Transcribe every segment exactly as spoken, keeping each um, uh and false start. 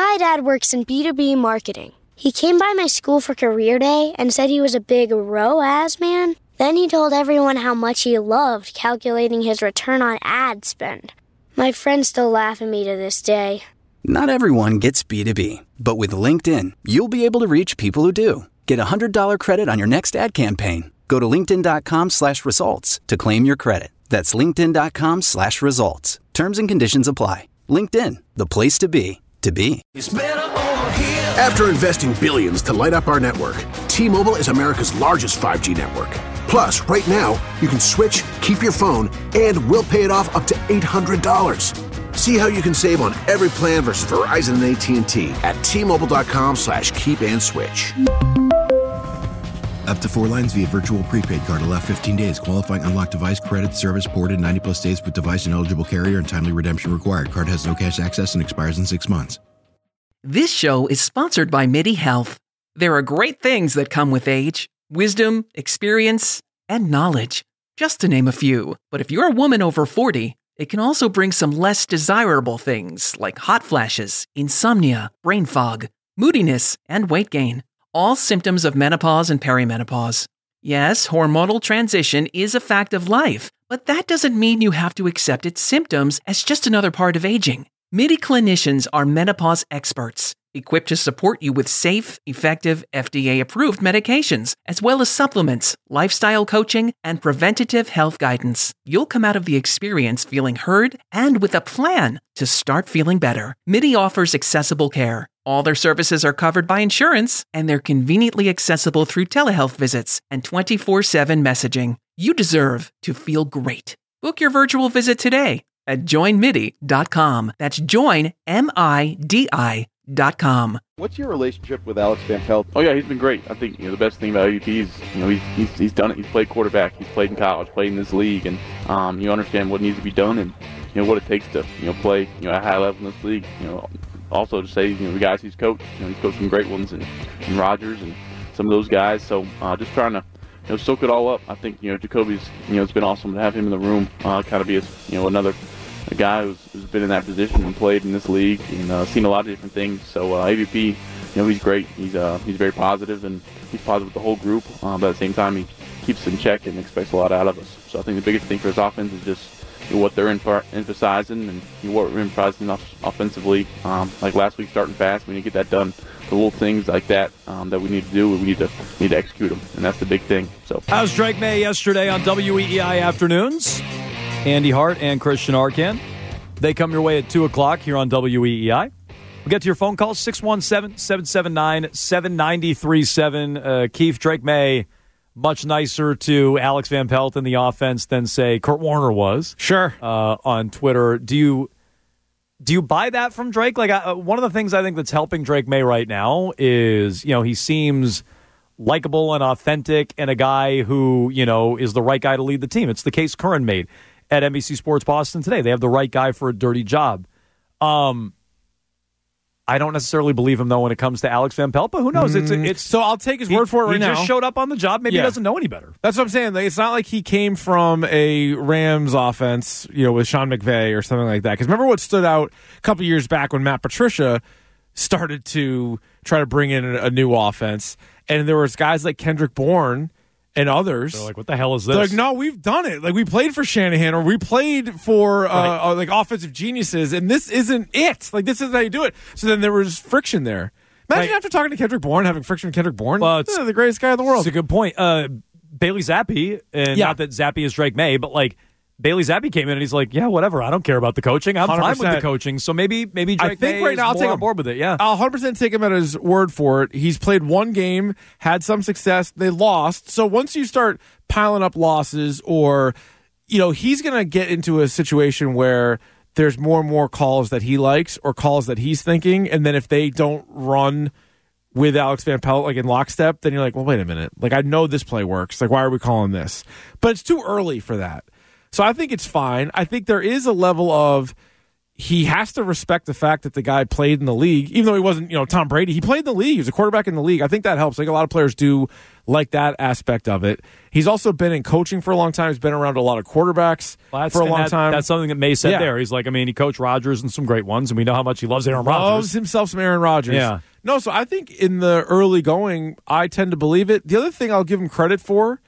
My dad works in B two B marketing. He came by my school for career day and said he was a big R O A S man. Then he told everyone how much he loved calculating his return on ad spend. My friends still laugh at me to this day. Not everyone gets B two B, but with LinkedIn, you'll be able to reach people who do. Get a one hundred dollars credit on your next ad campaign. Go to linkedin.com slash results to claim your credit. That's linkedin.com slash results. Terms and conditions apply. LinkedIn, the place to be, to be. After investing billions to light up our network, T-Mobile is America's largest five G network. Plus, right now, you can switch, keep your phone, and we'll pay it off up to eight hundred dollars. See how you can save on every plan versus Verizon and A T and T at T-Mobile.com slash keep and switch. Up to four lines via virtual prepaid card. Allow fifteen days. Qualifying unlocked device credit service ported ninety plus days with device and eligible carrier and timely redemption required. Card has no cash access and expires in six months. This show is sponsored by MIDI Health. There are great things that come with age. Wisdom, experience, and knowledge. Just to name a few. But if you're a woman over forty, it can also bring some less desirable things like hot flashes, insomnia, brain fog, moodiness, and weight gain. All symptoms of menopause and perimenopause. Yes, hormonal transition is a fact of life, but that doesn't mean you have to accept its symptoms as just another part of aging. MIDI clinicians are menopause experts, equipped to support you with safe, effective, F D A-approved medications, as well as supplements, lifestyle coaching, and preventative health guidance. You'll come out of the experience feeling heard and with a plan to start feeling better. MIDI offers accessible care. All their services are covered by insurance, and they're conveniently accessible through telehealth visits and twenty-four seven messaging. You deserve to feel great. Book your virtual visit today at join midi dot com. That's join, M I D I dot com. What's your relationship with Alex Van Pelt? Oh yeah, he's been great. I think you know the best thing about A V P is you know he's he's, he's done it. He's played quarterback. He's played in college, played in this league, and um, you understand what needs to be done and you know what it takes to you know play you know at a high level in this league. You know, also to say you know the guys he's coached. You know he's coached some great ones and, and Rodgers and some of those guys. So uh, just trying to you know soak it all up. I think you know Jacoby's you know it's been awesome to have him in the room. Uh, kind of be a, you know another. A guy who's, who's been in that position and played in this league and uh, seen a lot of different things. So uh, A V P, you know, he's great. He's uh, he's very positive and he's positive with the whole group. Uh, but at the same time, he keeps us in check and expects a lot out of us. So I think the biggest thing for his offense is just you know, what they're inf- emphasizing and you know, what we're emphasizing off- offensively. Um, like last week, starting fast, we need to get that done. The little things like that um, that we need to do, we need to need to execute them, and that's the big thing. So how's Drake May yesterday on W E E I Afternoons? Andy Hart and Christian Arcand. They come your way at two o'clock here on W E E I. We'll get to your phone calls, six one seven, seven seven nine, seven nine three seven. Uh, Keith, Drake May, much nicer to Alex Van Pelt in the offense than, say, Kurt Warner was. Sure. Uh, on Twitter. Do you do you buy that from Drake? Like uh, one of the things I think that's helping Drake May right now is, you know, he seems likable and authentic and a guy who, you know, is the right guy to lead the team. It's the case Curran made at N B C Sports Boston today. They have the right guy for a dirty job. Um, I don't necessarily believe him, though, when it comes to Alex Van Pelt, but who knows? It's, it's So I'll take his he, word for it right he now. He just showed up on the job. Maybe yeah. he doesn't know any better. That's what I'm saying. Like, it's not like he came from a Rams offense, you know, with Sean McVay or something like that. Because remember what stood out a couple years back when Matt Patricia started to try to bring in a, a new offense, and there was guys like Kendrick Bourne and others. They're like, what the hell is this? They're like, no, we've done it. Like, we played for Shanahan or we played for uh, right. uh, like offensive geniuses, and this isn't it. Like, this isn't how you do it. So then there was friction there. Imagine right. after talking to Kendrick Bourne, having friction with Kendrick Bourne. Well, it's uh, the greatest guy in the world. That's a good point. Uh, Bailey Zappi, and Yeah. not that Zappi is Drake May, but like Bailey Zappi came in and he's like, yeah, whatever. I don't care about the coaching. I'm one hundred fine percent. with the coaching. So maybe maybe Drake I think May right is now I'll more take on him. board with it. Yeah. I'll one hundred percent take him at his word for it. He's played one game, had some success, they lost. So once you start piling up losses, or, you know, he's going to get into a situation where there's more and more calls that he likes or calls that he's thinking. And then if they don't run with Alex Van Pelt, like in lockstep, then you're like, well, wait a minute. Like, I know this play works. Like, why are we calling this? But it's too early for that. So I think it's fine. I think there is a level of, he has to respect the fact that the guy played in the league, even though he wasn't, you know, Tom Brady. He played in the league. He was a quarterback in the league. I think that helps. I think a lot of players do like that aspect of it. He's also been in coaching for a long time. He's been around a lot of quarterbacks well, for a long that, time. That's something that May said yeah. there. He's like, I mean, he coached Rodgers and some great ones, and we know how much he loves Aaron Rodgers. Loves himself some Aaron Rodgers. Yeah. No, so I think in the early going, I tend to believe it. The other thing I'll give him credit for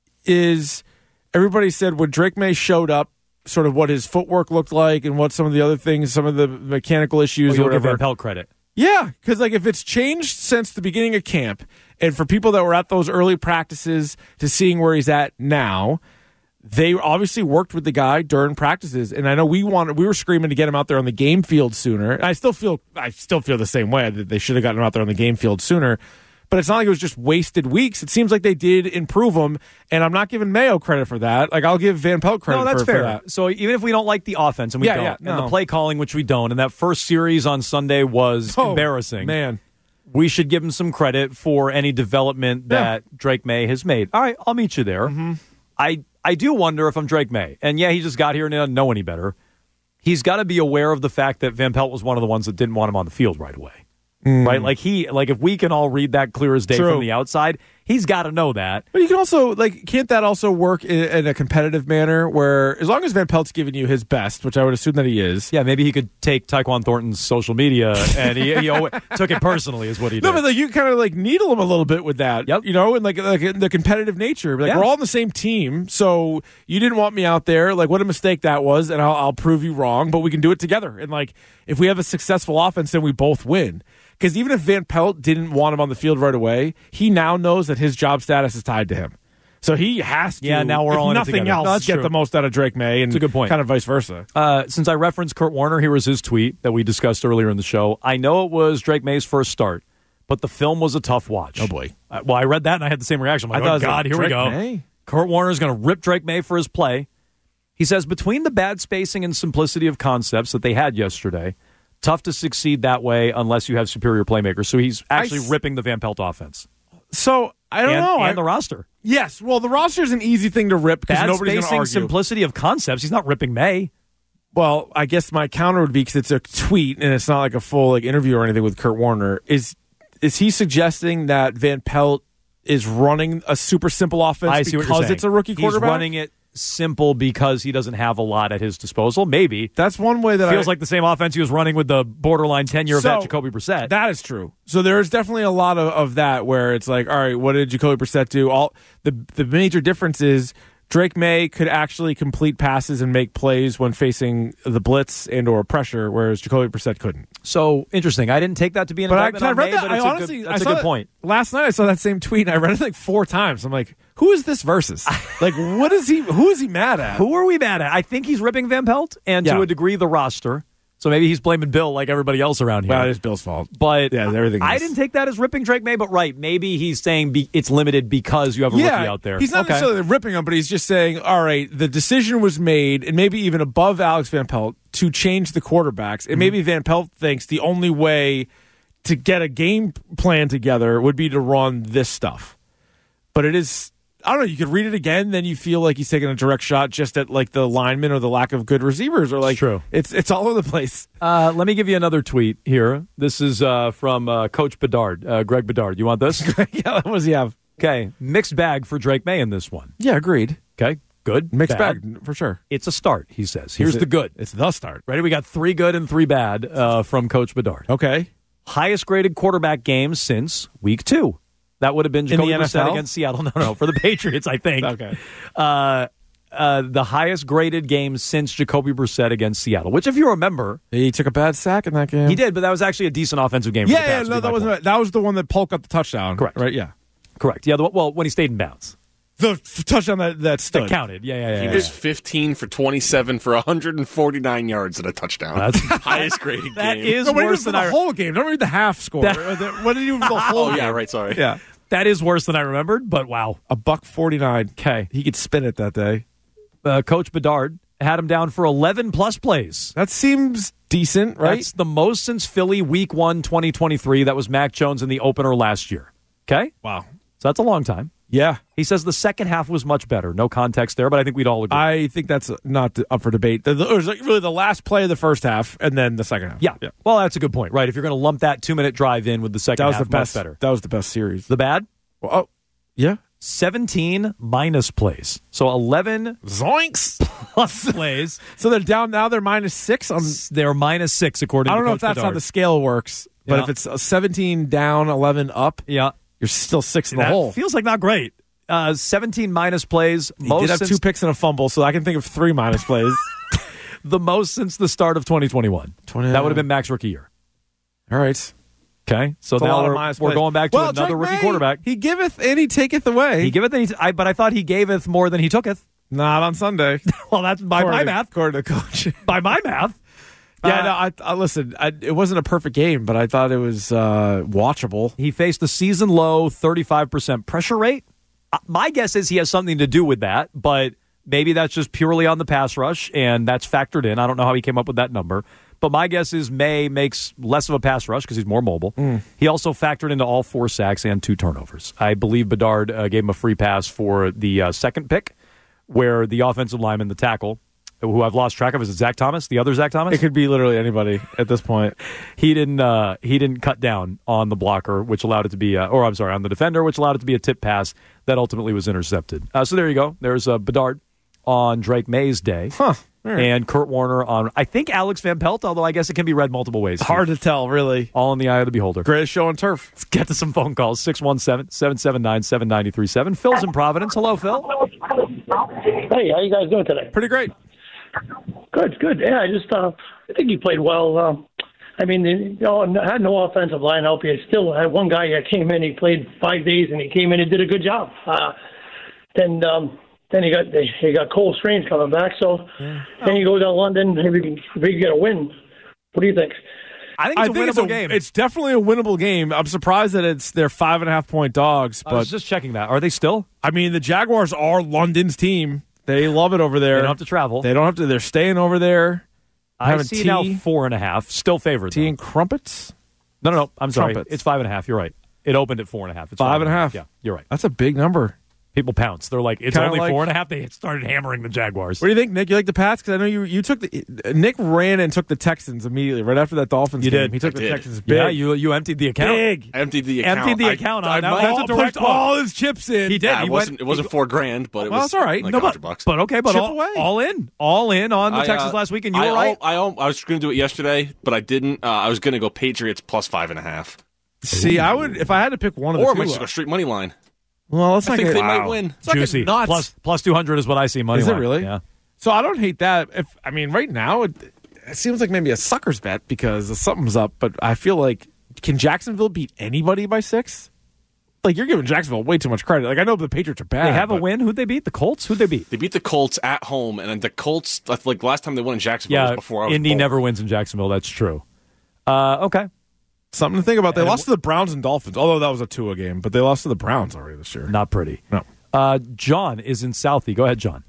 is everybody said when Drake May showed up, sort of what his footwork looked like and what some of the other things, some of the mechanical issues oh, or whatever. Give Van Pelt credit. Yeah, because like if it's changed since the beginning of camp, and for people that were at those early practices to seeing where he's at now, they obviously worked with the guy during practices. And I know we wanted, we were screaming to get him out there on the game field sooner. And I still feel, I still feel the same way that they should have gotten him out there on the game field sooner. But it's not like it was just wasted weeks. It seems like they did improve him, and I'm not giving Mayo credit for that. Like I'll give Van Pelt credit no, that's for, fair. for that. So even if we don't like the offense, and we Yeah, don't, yeah, no. and the play calling, which we don't, and that first series on Sunday was Oh, embarrassing, man. we should give him some credit for any development that yeah. Drake May has made. All right, I'll meet you there. Mm-hmm. I, I do wonder if I'm Drake May, and yeah, he just got here and doesn't know any better. He's got to be aware of the fact that Van Pelt was one of the ones that didn't want him on the field right away. Mm. Right, like he, like if we can all read that clear as day True. from the outside, he's got to know that. But you can also like, can't that also work in, in a competitive manner where, as long as Van Pelt's giving you his best, which I would assume that he is, yeah, maybe he could take Tyquan Thornton's social media and he, he always, took it personally, is what he did. No, but like you kind of like needle him a little bit with that, yep. you know, and like like the competitive nature. Like yeah. we're all on the same team, so you didn't want me out there. Like what a mistake that was, and I'll, I'll prove you wrong. But we can do it together. And like if we have a successful offense, then we both win. Because even if Van Pelt didn't want him on the field right away, he now knows that his job status is tied to him. So he has to, yeah, now we're if all in nothing it together. else, No, that's get true. the most out of Drake May, and it's a good point. Kind of vice versa. Uh, since I referenced Kurt Warner, here was his tweet that we discussed earlier in the show. I know it was Drake May's first start, but the film was a tough watch. Oh, boy. Uh, well, I read that, and I had the same reaction. I'm like, I thought oh, it was God, like here Drake we go. May? Kurt Warner's going to rip Drake May for his play. He says, between the bad spacing and simplicity of concepts that they had yesterday, tough to succeed that way unless you have superior playmakers. So he's actually I, ripping the Van Pelt offense. So I don't and, know. And I, the roster. Yes. Well, the roster is an easy thing to rip because Bad nobody's going to spacing, argue. simplicity of concepts. He's not ripping May. Well, I guess my counter would be, because it's a tweet and it's not like a full like interview or anything with Kurt Warner. Is is he suggesting that Van Pelt is running a super simple offense I see what you're because saying. it's a rookie quarterback? He's running it simple because he doesn't have a lot at his disposal. Maybe that's one way that feels I, like the same offense he was running with the borderline tenure so, of that Jacoby Brissett. That is true. So there is definitely a lot of, of that where it's like, all right, what did Jacoby Brissett do? All the the major difference is Drake May could actually complete passes and make plays when facing the blitz and or pressure, whereas Jacoby Brissett couldn't. So interesting. I didn't take that to be an but indictment I, I on read May, that. but I it's honestly, a good, that's I a good that, point. Last night I saw that same tweet and I read it like four times. I'm like, who is this versus? Like, what is he? Who is he mad at? Who are we mad at? I think he's ripping Van Pelt and yeah. to a degree the roster. So maybe he's blaming Bill like everybody else around here. Well, it is Bill's fault. But yeah, everything. I is. didn't take that as ripping Drake May, but right, maybe he's saying be, it's limited because you have a yeah, rookie out there. He's not okay. necessarily ripping him, but he's just saying, all right, the decision was made, and maybe even above Alex Van Pelt, to change the quarterbacks. And mm-hmm. maybe Van Pelt thinks the only way to get a game plan together would be to run this stuff. But it is, I don't know, you could read it again, then you feel like he's taking a direct shot just at like the linemen or the lack of good receivers, or like it's true. It's it's all over the place. Uh, let me give you another tweet here. This is uh, from uh, Coach Bedard, uh, Greg Bedard. You want this? Yeah, what does he have? Okay, mixed bag for Drake May in this one. Yeah, agreed. Okay, good. Mixed bad. bag, for sure. It's a start, he says. Here's it, the good. It's the start. Ready? We got three good and three bad uh, from Coach Bedard. Okay. Highest graded quarterback game since week two. That would have been Jacoby Brissett against Seattle. No, no, for the Patriots, I think. Okay. Uh, uh, the highest graded game since Jacoby Brissett against Seattle, which, if you remember, he took a bad sack in that game. He did, but that was actually a decent offensive game. Yeah, for the yeah, Pats, no, that was that was the one that Polk got the touchdown. Correct, right? Yeah, correct. Yeah, the, well, when he stayed in bounds, the f- touchdown that that stood that counted. Yeah, yeah, yeah. He yeah, was yeah. fifteen for twenty-seven for one hundred forty-nine yards and a touchdown. That's highest graded that game. is no, worse than than the I. whole game. Don't read the half score. That, what did you do for the whole? Oh game? yeah, right. Sorry. Yeah, that is worse than I remembered. But wow, a buck forty-nine. Okay, he could spin it that day. Uh, Coach Bedard had him down for eleven plus plays. That seems decent, right? That's the most since Philly Week One, twenty twenty-three. That was Mac Jones in the opener last year. Okay, wow. So that's a long time. Yeah. He says the second half was much better. No context there, but I think we'd all agree. I think that's not up for debate. The, the, it was like really the last play of the first half and then the second half. Yeah. yeah. Well, that's a good point, right? If you're going to lump that two-minute drive in with the second that was half, the best, much better. That was the best series. The bad? Well, oh, yeah. seventeen minus plays. So eleven Zoinks! plus plays. So they're down now. They're minus six. On, they're minus six, according I don't to know Coach if that's Bedard. how the scale works, but Yeah. if it's seventeen down, eleven up, yeah. you're still six in the that hole. feels like not great. Uh, seventeen minus plays. He most did have since, two picks and a fumble, so I can think of three minus plays. the most since the start of twenty twenty-one. twenty That would have been Max rookie year. All right. Okay, so It's a now lot of we're, minus we're plays. going back to well, another Drake rookie May, quarterback. He giveth and he taketh away. He giveth, and he, I, but I thought he gaveth more than he tooketh. Not on Sunday. Well, that's by according my to, math. According to coach. By my math. Yeah, Uh, no, I, I listen. I, it wasn't a perfect game, but I thought it was uh, watchable. He faced a season low thirty-five percent pressure rate. Uh, my guess is he has something to do with that, but maybe that's just purely on the pass rush, and that's factored in. I don't know how he came up with that number. But my guess is May makes less of a pass rush because he's more mobile. Mm. He also factored into all four sacks and two turnovers. I believe Bedard uh, gave him a free pass for the uh, second pick, where the offensive lineman, the tackle, who I've lost track of, is it Zach Thomas, the other Zach Thomas? It could be literally anybody at this point. he didn't. Uh, he didn't cut down on the blocker, which allowed it to be, uh, or I'm sorry, on the defender, which allowed it to be a tip pass that ultimately was intercepted. Uh, so there you go. There's uh, Bedard on Drake May's day. Huh. Right. And Kurt Warner on, I think, Alex Van Pelt, although I guess it can be read multiple ways. Hard to tell, really. All in the eye of the beholder. Greatest show on turf. Let's get to some phone calls. six one seven, seven seven nine, seven nine three seven. Phil's in Providence. Hello, Phil. Hey, how you guys doing today? Pretty great. Good, good. Yeah, I just uh, I think you played well. Um, I mean, you know, I had no offensive line help. You still had one guy that came in. He played five days, and he came in and did a good job. Uh, then, um, then he got he got Cole Strange coming back. So yeah. Then you go down to London. Maybe we can, we can get a win. What do you think? I think it's I a think winnable it's a, game. It's definitely a winnable game. I'm surprised that it's they're five and a half point dogs. But I was just checking that. Are they still? I mean, the Jaguars are London's team. They love it over there. They don't have to travel. They don't have to. They're staying over there. I see tea, now four and a half. Still favored. Tea though. and crumpets? No, no, no. I'm sorry. Trumpets. It's five and a half. You're right. It opened at four and a half. It's five, five and a half. Yeah, you're right. That's a big number. People pounce. They're like, it's Kinda only like, four and a half. They started hammering the Jaguars. What do you think, Nick? You like the Pats? Because I know you you took the Nick ran and took the Texans immediately right after that Dolphins you game. Did. He took I the did. Texans big. Yeah, you you emptied the account. Big. I emptied the account. Emptied the I- account I, on. I, Now that's I, a direct pushed all his chips in. He did. Yeah, He it went- wasn't. It wasn't four grand, but it Well, was. that's all right. Like No, a but- hundred bucks. But okay, but Chip all, away. all in, all in on the I, Texans uh, last week, and you I, were right. I, I, I was going to do it yesterday, but I didn't. Uh, I was going to go Patriots plus five and a half, See, I would if I had to pick one of the or I two. might just go straight money line. Well, let's I not think get they wow. might win. Let's not get Juicy. nuts. Plus, plus two hundred is what I see. Money Is it line. really? Yeah. So I don't hate that. If I mean, right now it, it seems like maybe a sucker's bet because something's up. But I feel like can Jacksonville beat anybody by six? Like you're giving Jacksonville way too much credit. Like I know the Patriots are bad. They have a but- win. Who'd they beat? The Colts? Who'd they beat? They beat the Colts at home, and the Colts, like last time they won in Jacksonville Yeah, was before I was Indy born. never wins in Jacksonville. That's true. Uh, okay. Something to think about. They And lost to the Browns and Dolphins, although that was a Tua game. But they lost to the Browns already this year. Not pretty. No. Uh, John is in Southie. Go ahead, John.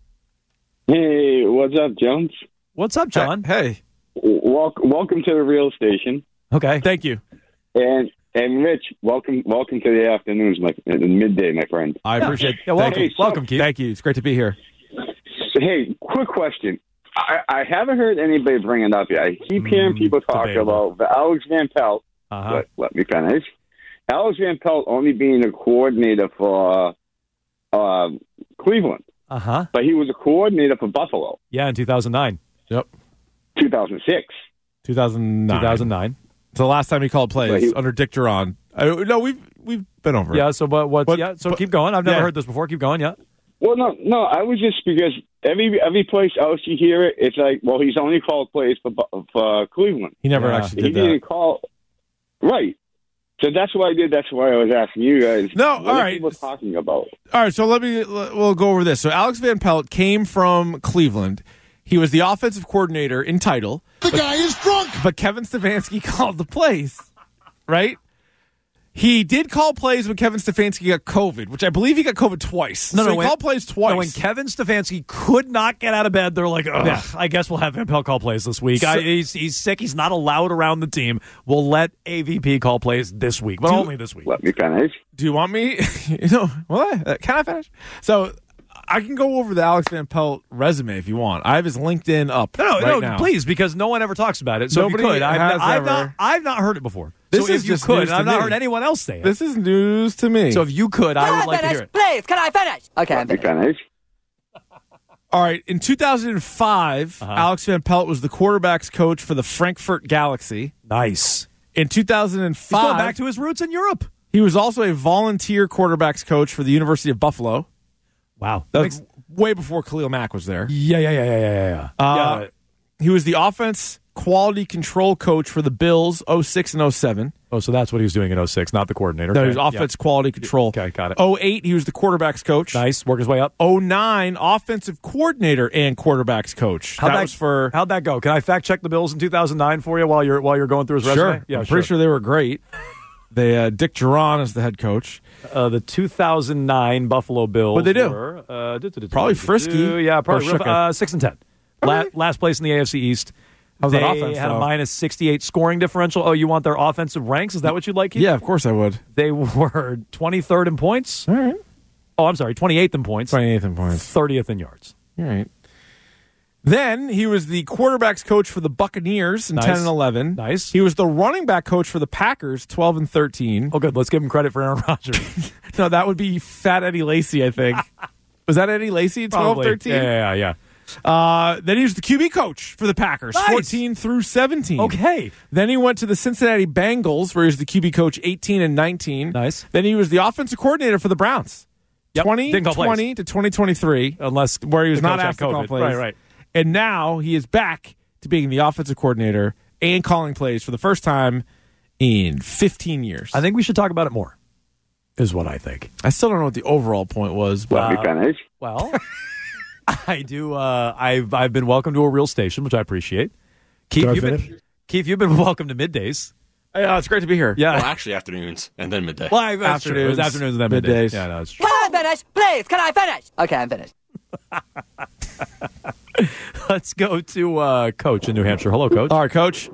Hey, what's up, Jones? What's up, John? Hey. Welcome, welcome to the real station. Okay. Thank you. And and Rich, welcome, welcome to the afternoons, my the midday, my friend. I Yeah. appreciate. Yeah, welcome, Hey, so- welcome, Keith. Thank you. It's great to be here. So, hey, quick question. I, I haven't heard anybody bring it up yet. I keep hearing people talk debatable. about the Alex Van Pelt. Uh-huh. Let, let me finish. Alex Van Pelt only being a coordinator for uh, Cleveland, Uh huh. but he was a coordinator for Buffalo, Yeah, in two thousand nine. Yep. two thousand six. two thousand nine. two thousand nine. It's the last time he called plays But he- under Dick Duran. I, no, we've we've been over it. Yeah. So, but what? But- Yeah. So but- keep going. I've never yeah. heard this before. Keep going. Yeah. Well, no, no. I was just because every every place else you hear it, it's like, well, he's only called plays for Bu- for Cleveland. He never Yeah. actually He did that. didn't call. Right. So that's what I did. That's why I was asking you guys. No, what all are right. people talking about? All right, so let me we'll go over this. So Alex Van Pelt came from Cleveland. He was the offensive coordinator in title. The guy is drunk. But Kevin Stefanski called the plays, right? He did call plays when Kevin Stefanski got COVID, which I believe he got COVID twice. No, so no, he when, called plays twice. No, when Kevin Stefanski could not get out of bed, they're like, ugh, yeah. I guess we'll have Van Pelt call plays this week. So, I, he's, he's sick. He's not allowed around the team. We'll let A V P call plays this week, but do, only this week. Let me finish. Do you want me? you know, what? Can I finish? So I can go over the Alex Van Pelt resume if you want. I have his LinkedIn up. No, no, right no now. Please, because no one ever talks about it. So Nobody if you could, I've, has I've ever. not, I've not heard it before. This so is if you just could, news and I've to not me. heard anyone else say it. This is news to me. So if you could, I Can would I like finish? to hear it. Please, can I finish? Okay, I'm Let me finished. finish. All right. In two thousand five, Uh-huh. Alex Van Pelt was the quarterback's coach for the Frankfurt Galaxy. Nice. In two thousand He's five, going back to his roots in Europe. he was also a volunteer quarterback's coach for the University of Buffalo. Wow. That Makes- was way before Khalil Mack was there. Yeah, yeah, yeah, yeah, yeah, yeah. Uh, yeah. He was the offense quality control coach for the Bills oh six and oh seven. Oh, so that's what he was doing in oh six, not the coordinator. No, Okay. he was offense Yeah. quality control. Okay, got it. oh eight, he was the quarterback's coach. Nice. Work his way up. oh nine, offensive coordinator and quarterback's coach. How'd that, that, was for how'd that go? Can I fact check the Bills in two thousand nine for you while you're while you're going through his sure. resume? Yeah, I'm sure. pretty sure they were great. They uh, Dick Duran is the head coach. Uh, the two thousand nine Buffalo Bills. What'd they do? Were, uh, do, do, do, Probably do, do, frisky do. Yeah, probably or real, shook uh, six and ten. La- Okay. last place in the A F C East. How's they that offense, had though? a minus sixty-eight scoring differential. Oh, you want their offensive ranks? Is that what you'd like? Keith? Yeah, of course I would. They were twenty-third in points. All right. Oh, I'm sorry, twenty-eighth in points. twenty-eighth in points. thirtieth in yards. All right. Then he was the quarterback's coach for the Buccaneers in Nice. ten and eleven. Nice. He was the running back coach for the Packers, twelve and thirteen. Oh, good. Let's give him credit for Aaron Rodgers. No, that would be Fat Eddie Lacy, I think. Was that Eddie Lacy in twelve thirteen? Yeah, yeah, yeah. Uh, then he was the Q B coach for the Packers, Nice. fourteen through seventeen. Okay. Then he went to the Cincinnati Bengals, where he was the Q B coach, eighteen and nineteen. Nice. Then he was the offensive coordinator for the Browns, Yep. twenty Didn't call plays. twenty to twenty twenty-three, Unless where he was the not coach had asked to call COVID. plays. Right, right. And now he is back to being the offensive coordinator and calling plays for the first time in fifteen years. I think we should talk about it more, is what I think. I still don't know what the overall point was, but Let me finish. Well, I do. Uh, I've I've been welcome to a real station, which I appreciate. Keith, Do I you've finish? been Keith, you've been welcome to middays. uh, it's great to be here. Yeah. Well, actually, afternoons and then midday. Well, I, that's true. It was Afternoons, afternoons and then middays. middays. Yeah, no, it's true. Can I finish? Please, can I finish? Okay, I'm finished. Let's go to uh, Coach in New Hampshire. Hello, Coach. All right, Coach.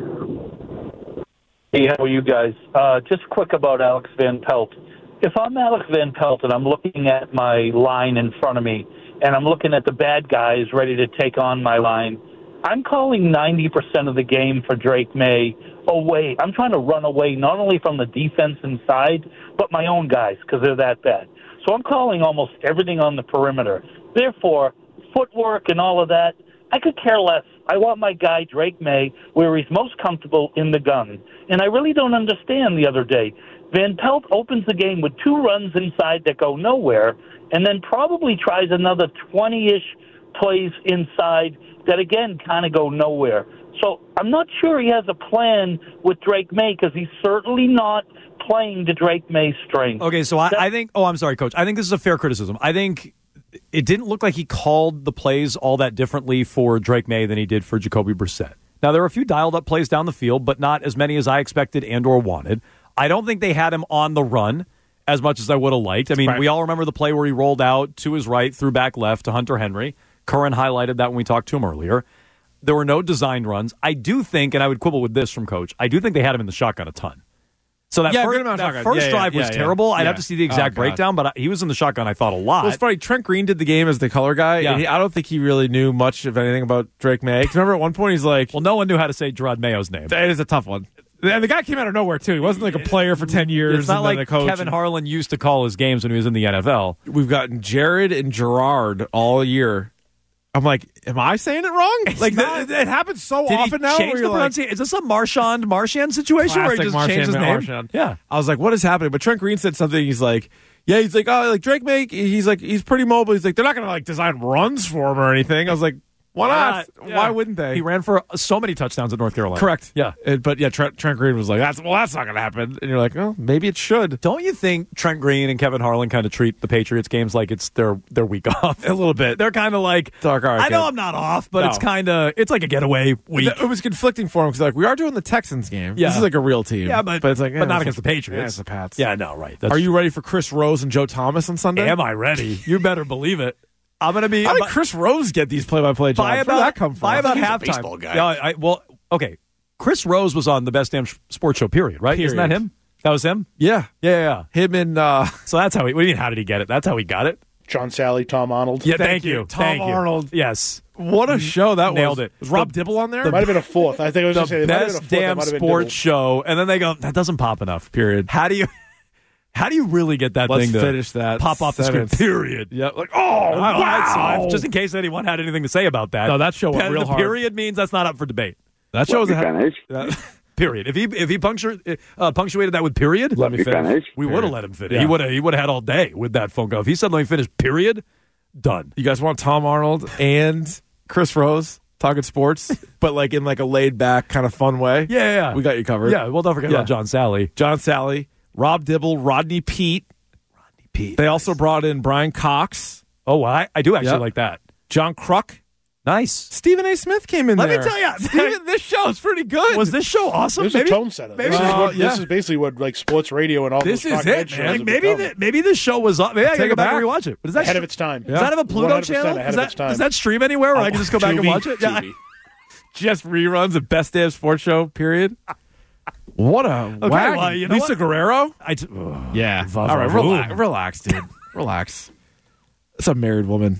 Hey, how are you guys? Uh, just quick about Alex Van Pelt. If I'm Alex Van Pelt and I'm looking at my line in front of me and I'm looking at the bad guys ready to take on my line, I'm calling ninety percent of the game for Drake May away. I'm trying to run away not only from the defense inside, but my own guys because they're that bad. So I'm calling almost everything on the perimeter. Therefore, footwork and all of that, I could care less. I want my guy, Drake May, where he's most comfortable in the gun. And I really don't understand the other day. Van Pelt opens the game with two runs inside that go nowhere, and then probably tries another twenty-ish plays inside that, again, kind of go nowhere. So I'm not sure he has a plan with Drake May because he's certainly not playing to Drake May's strength. Okay, so I, I think. Oh, I'm sorry, Coach. I think this is a fair criticism. I think it didn't look like he called the plays all that differently for Drake May than he did for Jacoby Brissett. Now, there were a few dialed-up plays down the field, but not as many as I expected and or wanted. I don't think they had him on the run as much as I would have liked. I mean, Right. we all remember the play where he rolled out to his right, threw back left to Hunter Henry. Curran highlighted that when we talked to him earlier. There were no designed runs. I do think, and I would quibble with this from Coach, I do think they had him in the shotgun a ton. So that, Yeah, first, good amount of that shotgun. first Yeah, yeah, drive was yeah, yeah. terrible. I'd Yeah. have to see the exact Oh, God. breakdown, but I, he was in the shotgun, I thought, a lot. Well, it's funny. Trent Green did the game as the color guy, Yeah. and he, I don't think he really knew much of anything about Drake May. 'Cause remember at one point he's like, well, no one knew how to say Gerard Mayo's name. "That is a tough one." And the guy came out of nowhere too. He wasn't like a player for ten years. It's not and then like a coach. Kevin Harlan used to call his games when he was in the N F L. We've gotten Jared and Gerard all year. I'm like, am I saying it wrong? Like not- that, it happens so Did often he now. change where the you're like, pronunciation? Is this a Marchand Marchand situation where he classic just Marchand changed his name? Marchand. Yeah. I was like, what is happening? But Trent Green said something. He's like, yeah, he's like, oh, like Drake May, he's like, he's pretty mobile. He's like, they're not going to like design runs for him or anything. I was like, Why not? Yeah. Why wouldn't they? He ran for so many touchdowns at North Carolina. Correct. Yeah. It- but yeah, Trent, Trent Green was like, "That's well, that's not going to happen." And you're like, "Oh, maybe it should." Don't you think Trent Green and Kevin Harlan kind of treat the Patriots games like it's their their week off? A little bit. They're kind of like, Dark, all right, I know kid. I'm not off, but No. it's kind of it's like a getaway week. It was conflicting for him because like we are doing the Texans game. Yeah. This is like a real team. Yeah, but, it's like, but eh, not it's against like- the Patriots. Yeah, it's the Pats. Yeah, no, right. That's, Are you ready for Chris Rose and Joe Thomas on Sunday? Am I ready? You better believe it. I'm gonna be. How did Chris Rose get these play-by-play jobs? by Where about did that come from? by about He's a halftime. baseball guy. Yeah, I, well, okay. Chris Rose was on the Best Damn Sports Show. Period. Right? Isn't that Period. him? That was him. Yeah, Yeah, yeah. yeah. him and uh, So that's how he. What do you mean? How did he get it? That's how he got it. John Sally, Tom Arnold. Yeah, Thank thank, you. you, Tom Thank you. Arnold. Yes, what a show that Nailed was. it. Was Rob The- Dibble on there? There might have been a fourth. I think I was the going to say it might have been a best fourth. That damn might have been sports Dibble. show, and then they go, that doesn't pop enough. Period. How do you? How do you really get that Let's thing to finish that pop off the screen? sentence. Period. Yep. Like, oh, I- I- wow. so just in case anyone had anything to say about that. No, that show went the real hard. period means that's not up for debate. That show was Let a me finish. that- Period. If he if he punctured, uh, punctuated that with period, Let me me finish. finish. we would have let him finish. Yeah. He would have he would have had all day with that phone call. If he said let me finish, period, done. You guys want Tom Arnold and Chris Rose talking sports, but like in like a laid back kind of fun way? Yeah, yeah, yeah. We got you covered. Yeah, well, don't forget Yeah. about John Sally. John Sally, Rob Dibble, Rodney Peete. Rodney Peete. They also brought in Brian Cox, Oh, well, I, I do actually Yep. like that. John Kruk. Nice. Stephen A. Smith came in Let me there. tell ya. Stephen, this show is pretty good. Was this show awesome? This is maybe, a tone setter. Maybe, This, is Uh, what, yeah. this is basically what like sports radio and all This those is talking it, head shows man. like have maybe become. the, maybe this show was. Maybe I gotta Take go it back back. and rewatch it. But is that ahead of its time. Does that have a Pluto one hundred percent channel? ahead Does of that, its time. does that stream anywhere where I can just go back and Tubi. watch it? Yeah. Tubi. Just reruns of Best Damn Sports Show, period. What a Okay, wagon. well, you know Lisa what? Guerrero? I t- oh, Yeah. va- All va- right, voom. relax, relax, dude. Relax. It's a married woman.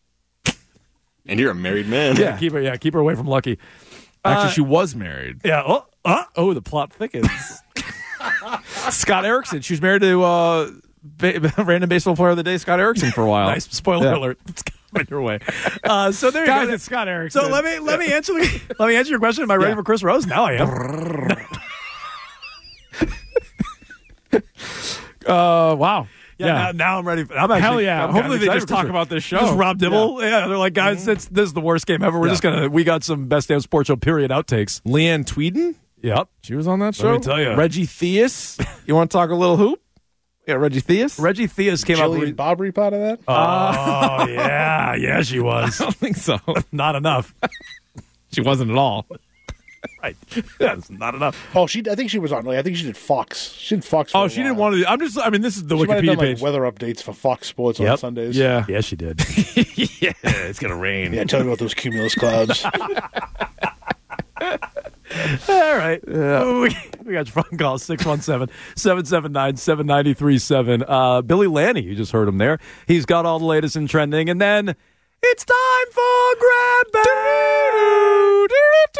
And you're a married man. Yeah. Keep her. Yeah, keep her away from Lucky. Actually, Uh, she was married. Yeah. Oh, uh, Oh, the plot thickens. Scott Erickson. She was married to uh, ba- random baseball player of the day, Scott Erickson, for a while. nice. Spoiler Yeah. alert. It's coming your way. Uh, so there you Guys, go. it's Scott Erickson. So let me let me answer the, let me answer your question. Am I ready Yeah. for Chris Rose? Now I am. Uh, wow. Yeah. Yeah. Now, now I'm ready. For, I'm actually, Hell yeah. I'm Hopefully kinda they excited just for talk Chris. about this show. Just Rob Dibble. Yeah. They're like, guys, this, this is the worst game ever. We're Yeah. just gonna. We got some Best Damn Sports Show period outtakes. Leanne Tweeden. Yep. She was on that show. me tell ya. Reggie Theus. You want to talk a little hoop? Yeah, Reggie Theus. Reggie Theus came up. Jillian Re- Bobry part of that? oh yeah, yeah, she was. I don't think so. Not enough. She wasn't at all. Right. That's not enough. Oh, she. I think she was on. Like, I think she did Fox. She did Fox. For Oh, a she didn't while. want to. I'm just. I mean, this is the She might have Wikipedia done, like, page. weather updates for Fox Sports on Yep. Sundays. Yeah. Yeah, she did. Yeah. It's gonna rain. Yeah, tell me about those cumulus clouds. All right. We, we got your phone call, six one seven, seven seven nine, seven nine three seven. Uh, Billy Lanny, you just heard him there. He's got all the latest in trending. And then it's time for Grab Bag.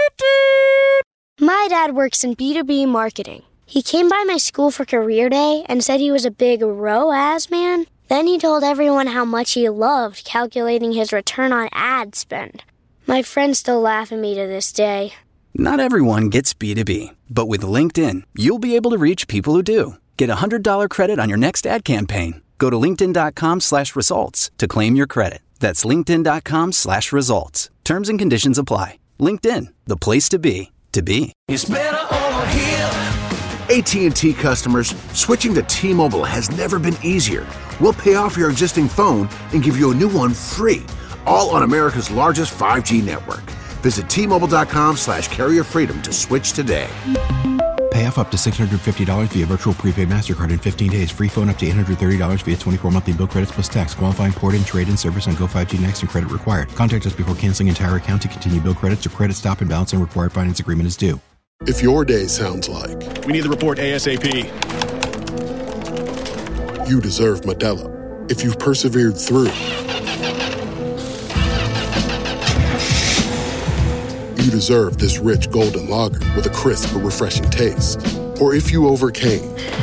My dad works in B two B marketing. He came by my school for career day and said he was a big R O A S man. Then he told everyone how much he loved calculating his return on ad spend. My friends still laugh at me to this day. Not everyone gets B two B, but with LinkedIn, you'll be able to reach people who do. Get a one hundred dollars credit on your next ad campaign. Go to linkedin.com slash results to claim your credit. That's linkedin.com slash results. Terms and conditions apply. LinkedIn, the place to be, to be. It's better over here. A T and T customers, switching to T-Mobile has never been easier. We'll pay off your existing phone and give you a new one free, all on America's largest five G network. Visit T-Mobile.com slash carrier freedom to switch today. Pay off up to six hundred fifty dollars via virtual prepaid MasterCard in fifteen days. Free phone up to eight hundred thirty dollars via twenty-four monthly bill credits plus tax. Qualifying port-in, trade-in service on Go five G Next and credit required. Contact us before canceling entire account to continue bill credits or credit stop and balance and required finance agreement is due. If your day sounds like we need the report ASAP, you deserve Modelo. If you've persevered through, you deserve this rich golden lager with a crisp but refreshing taste. Or if you overcame,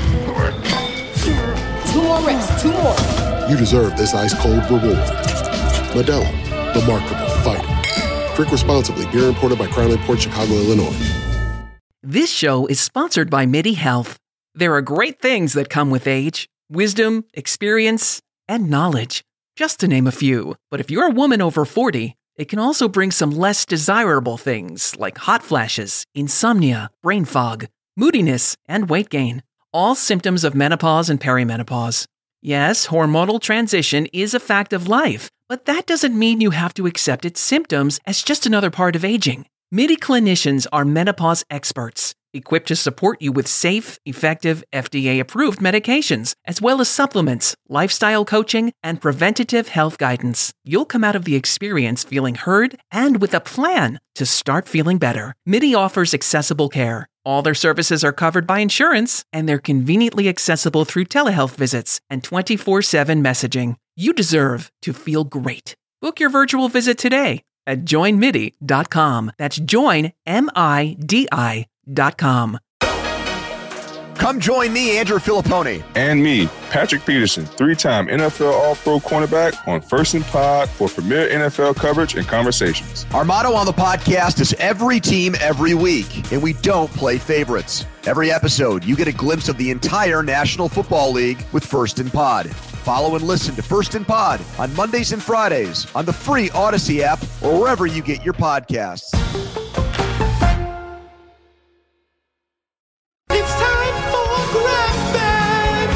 Two more reps, two more. you deserve this ice cold reward. Modelo, the Remarkable Fighter. Drink responsibly. Beer imported by Crown Imports, Chicago, Illinois. This show is sponsored by MIDI Health. There are great things that come with age. Wisdom, experience, and knowledge. Just to name a few. But if you're a woman over forty, It can also bring some less desirable things like hot flashes, insomnia, brain fog, moodiness, and weight gain. All symptoms of menopause and perimenopause. Yes, hormonal transition is a fact of life, but that doesn't mean you have to accept its symptoms as just another part of aging. MIDI clinicians are menopause experts, equipped to support you with safe, effective, F D A-approved medications, as well as supplements, lifestyle coaching, and preventative health guidance. You'll come out of the experience feeling heard and with a plan to start feeling better. MIDI offers accessible care. All their services are covered by insurance, and they're conveniently accessible through telehealth visits and twenty-four seven messaging. You deserve to feel great. Book your virtual visit today at join midi dot com. That's join, M I D I dot com. Come join me, Andrew Filipponi. And me, Patrick Peterson, three-time N F L All-Pro cornerback on First and Pod for premier N F L coverage and conversations. Our motto on the podcast is every team, every week, and we don't play favorites. Every episode, you get a glimpse of the entire National Football League with First and Pod. Follow and listen to First and Pod on Mondays and Fridays on the free Odyssey app or wherever you get your podcasts. It's time for Grab Bag.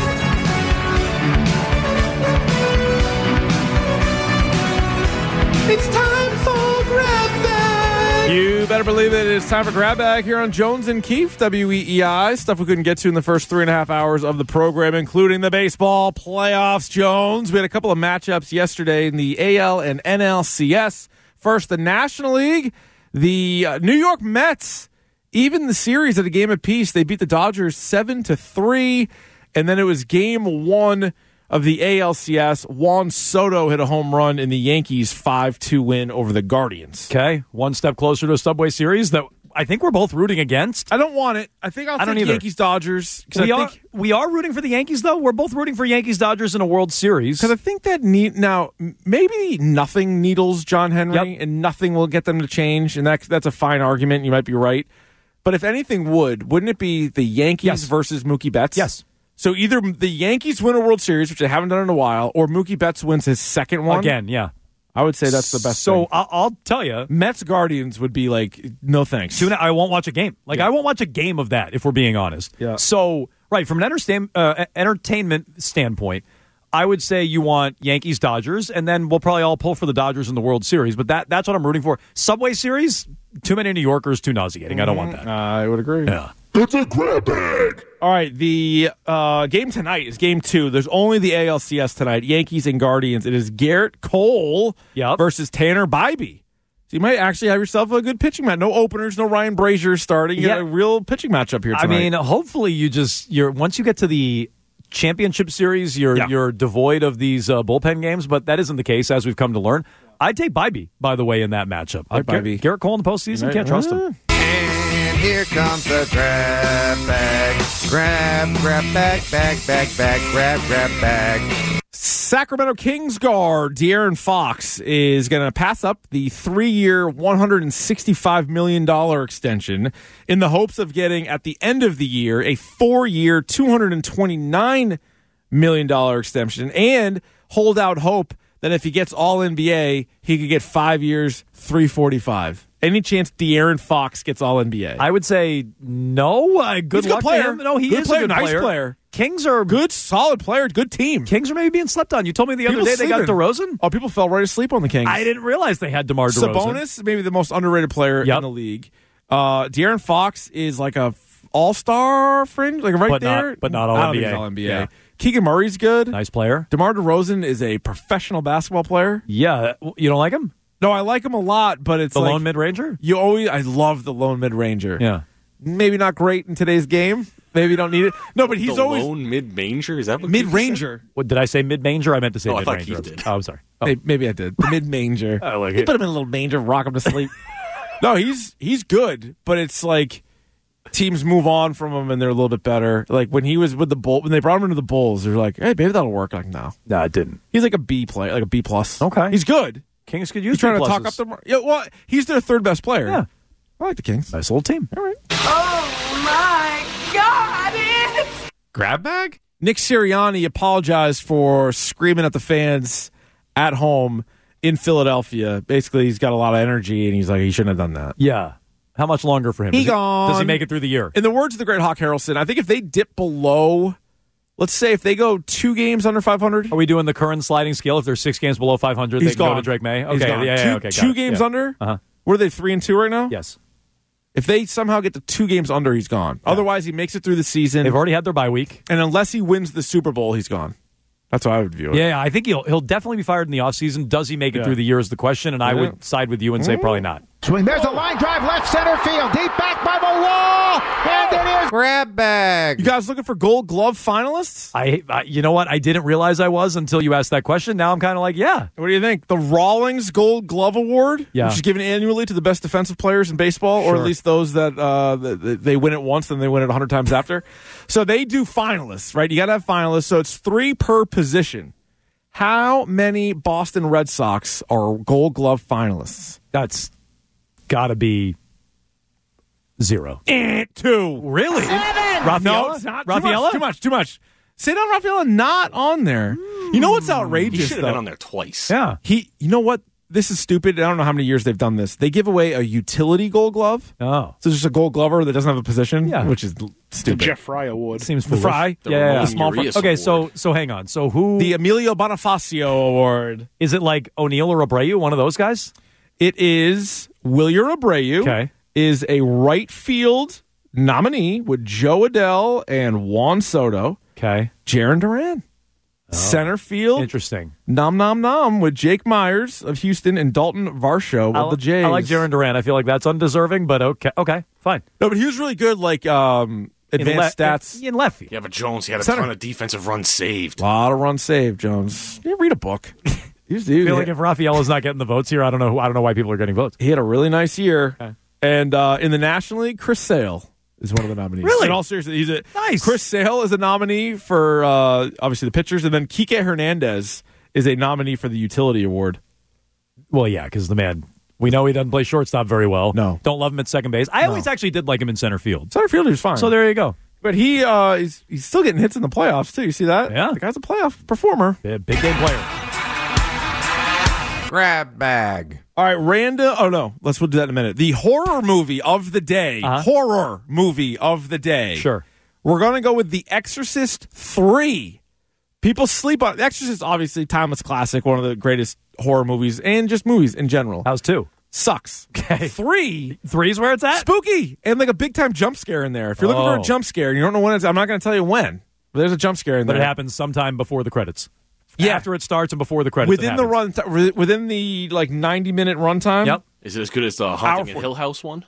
It's time for Grab Bag. You better believe it. It's time for Grab Bag here on Jones and Keefe, W E E I. Stuff we couldn't get to in the first three and a half hours of the program, including the baseball playoffs, Jones. We had a couple of matchups yesterday in the A L and N L C S. First, the National League. The uh, New York Mets, even the series at a game apiece, they beat the Dodgers seven to three. And then it was game one of the A L C S. Juan Soto hit a home run in the Yankees' five two win over the Guardians. Okay, one step closer to a Subway Series that I think we're both rooting against. I don't want it. I think I'll I don't take either. Yankees-Dodgers. We I are, think, we are rooting for the Yankees, though. We're both rooting for Yankees-Dodgers in a World Series. Because I think that need now maybe nothing needles John Henry, Yep. and nothing will get them to change, and that's that's a fine argument. You might be right, but if anything would, wouldn't it be the Yankees Yes. versus Mookie Betts? Yes. So either the Yankees win a World Series, which they haven't done in a while, or Mookie Betts wins his second one. Again, yeah. I would say that's the best So thing. I- I'll tell you. Mets Guardians would be like, no thanks. Tune- I won't watch a game. Like, Yeah. I won't watch a game of that, if we're being honest. Yeah. So, right, from an entertain, uh, entertainment standpoint, I would say you want Yankees-Dodgers, and then we'll probably all pull for the Dodgers in the World Series. But that that's what I'm rooting for. Subway Series, too many New Yorkers, too nauseating. I don't want that. I would agree. Yeah. It's a grab bag. All right, the uh, game tonight is game two. There's only the A L C S tonight, Yankees and Guardians. It is Garrett Cole Yep. versus Tanner Bybee. So you might actually have yourself a good pitching match. No openers, no Ryan Brazier starting. You Yeah. got a real pitching matchup here I tonight. mean, hopefully you just you're once you get to the championship series, you're Yeah. you're devoid of these uh, bullpen games, but that isn't the case as we've come to learn. I'd take Bybee, by the way, in that matchup. I like Gar- Bybee. Garrett Cole in the postseason, Right. can't trust him. Uh, And here comes the grab bag. Grab, grab bag, bag, bag, bag, grab, grab bag. Sacramento Kings guard De'Aaron Fox is going to pass up the three-year, one hundred sixty-five million dollars extension in the hopes of getting, at the end of the year, a four-year, two hundred twenty-nine million dollars extension, and hold out hope that if he gets all N B A, he could get five years, three forty-five. Any chance De'Aaron Fox gets all N B A? I would say no. Uh, good He's a good luck player. to him. No, he Good is player, a good nice player. player. Kings are Good, solid player, good team. Kings are maybe being slept on. You told me the other People day they got sleeping. DeRozan. Oh, people fell right asleep on the Kings. I didn't realize they had DeMar DeRozan. Sabonis, maybe the most underrated player Yep. in the league. Uh, De'Aaron Fox is like a f- all-star fringe, like right But not- there. but not all I don't N B A. think he's all N B A. Yeah. Keegan Murray's good. Nice player. DeMar DeRozan is a professional basketball player. Yeah, you don't like him? No, I like him a lot, but it's The like lone mid ranger. you always. I love the lone mid ranger. Yeah. Maybe not great in today's game. Maybe you don't need it. No, but he's the always lone mid manger. Is that what mid ranger. What did I say? Mid manger? I meant to say Oh, I mid thought ranger. Keith did. Oh, I'm sorry. Oh. Maybe, maybe I did. The mid manger. I like You it. put him in a little manger, rock him to sleep. No, he's he's good, but it's like teams move on from him and they're a little bit better. Like when he was with the Bull, when they brought him into the Bulls, they're like, "Hey, maybe that'll work." Like, no, No, it didn't. he's like a B player, like a B plus. Okay. he's good. Kings could He's use trying B to talk pluses. up the. mar- Yeah, well, he's their third best player. Yeah. I like the Kings. Nice little team. All right. Oh my God! It's grab bag? Nick Sirianni apologized for screaming at the fans at home in Philadelphia. Basically, he's got a lot of energy, and he's like, he shouldn't have done that. Yeah. How much longer for him? He does, he, gone. does he make it through the year? In the words of the great Hawk Harrelson, I think if they dip below, let's say if they go two games under five hundred. Are we doing the current sliding scale? If there's six games below five hundred, He's they can gone. go to Drake May? He's Okay, gone. yeah, two, yeah, okay. got two it. games yeah. under? Uh-huh. What are they, three and two right now? Yes. If they somehow get to two games under, he's gone. Yeah. Otherwise, he makes it through the season. They've already had their bye week. And unless he wins the Super Bowl, he's gone. That's how I would view it. Yeah, I think he'll he'll definitely be fired in the offseason. Does he make it Yeah. through the year is the question, and I Yeah. would side with you and say Mm. probably not. Swing. There's a line drive left center field. Deep back by the wall. And it is. Grab bag. You guys looking for Gold Glove finalists? I, I, you know what? I didn't realize I was until you asked that question. Now I'm kind of like, yeah. What do you think? The Rawlings Gold Glove Award, Yeah. which is given annually to the best defensive players in baseball, or Sure. at least those that uh, that they win it once and they win it a hundred times after. So they do finalists, right? You got to have finalists. So it's three per position. How many Boston Red Sox are Gold Glove finalists? That's got to be zero. Eh, two. Really? Rafaela? No, it's not. Rafaela? Too much, too much. Too much. Cedar Rafaela not on there. You know what's outrageous? He should have though? been on there twice. Yeah. He, you know what? This is stupid. I don't know how many years they've done this. They give away a utility Gold Glove. Oh. So just a Gold Glover that doesn't have a position, Yeah. which is l- The stupid. Jeff Fry Award. Seems The foolish. Fry? The Yeah, yeah, Ramon yeah. small fry. Urias Okay, so Award. so hang on. So who The Emilio Bonifacio Award. is it? Like O'Neill or Abreu? One of those guys? It is Wilyer Abreu. Okay. Is a right field nominee with Joe Adele and Juan Soto. Okay. Jaron Duran. Center field. Interesting. Nom nom nom with Jake Myers of Houston and Dalton Varsho I, of the Jays. I like Jaron Duran. I feel like that's undeserving, but okay, okay, fine. No, but he was really good. Like um, advanced in le- stats. in, in left field. Yeah, but Jones, he had a Center. ton of defensive runs saved. A lot of runs saved, Jones. You read a book. You I feel like if Rafaela's not getting the votes here, I don't know. Who, I don't know why people are getting votes. he had a really nice year. Okay. And uh, in the National League, Chris Sale is one of the nominees. Really? In all seriousness, he's a Nice. Chris Sale is a nominee for uh, obviously the pitchers, and then Kike Hernandez is a nominee for the utility award. Well, yeah, because the man, we know he doesn't play shortstop very well. No. Don't love him at second base. I No. always actually did like him in center field. Center fielder is fine. So there you go. but he uh, he's he's still getting hits in the playoffs too. You see that? Yeah. The guy's a playoff performer. Yeah, big game player. Grab bag. All right, Randa. Oh no, let's we'll do that in a minute. The horror movie of the day. Uh-huh. Horror movie of the day. Sure. We're gonna go with The Exorcist three. People sleep on The Exorcist. Obviously, timeless classic, one of the greatest horror movies and just movies in general. How's two? Sucks. Okay. Three. Three's where it's at? Spooky and like a big time jump scare in there. If you're looking for Oh. a jump scare and you don't know when it's, I'm not going to tell you when. But there's a jump scare in But there. it happens sometime before the credits. Yeah. After it starts and before the credits. within it the happens. run, th- within the like ninety minute runtime. Yep. Is it as good as the Haunting at Powerful. Hill House one?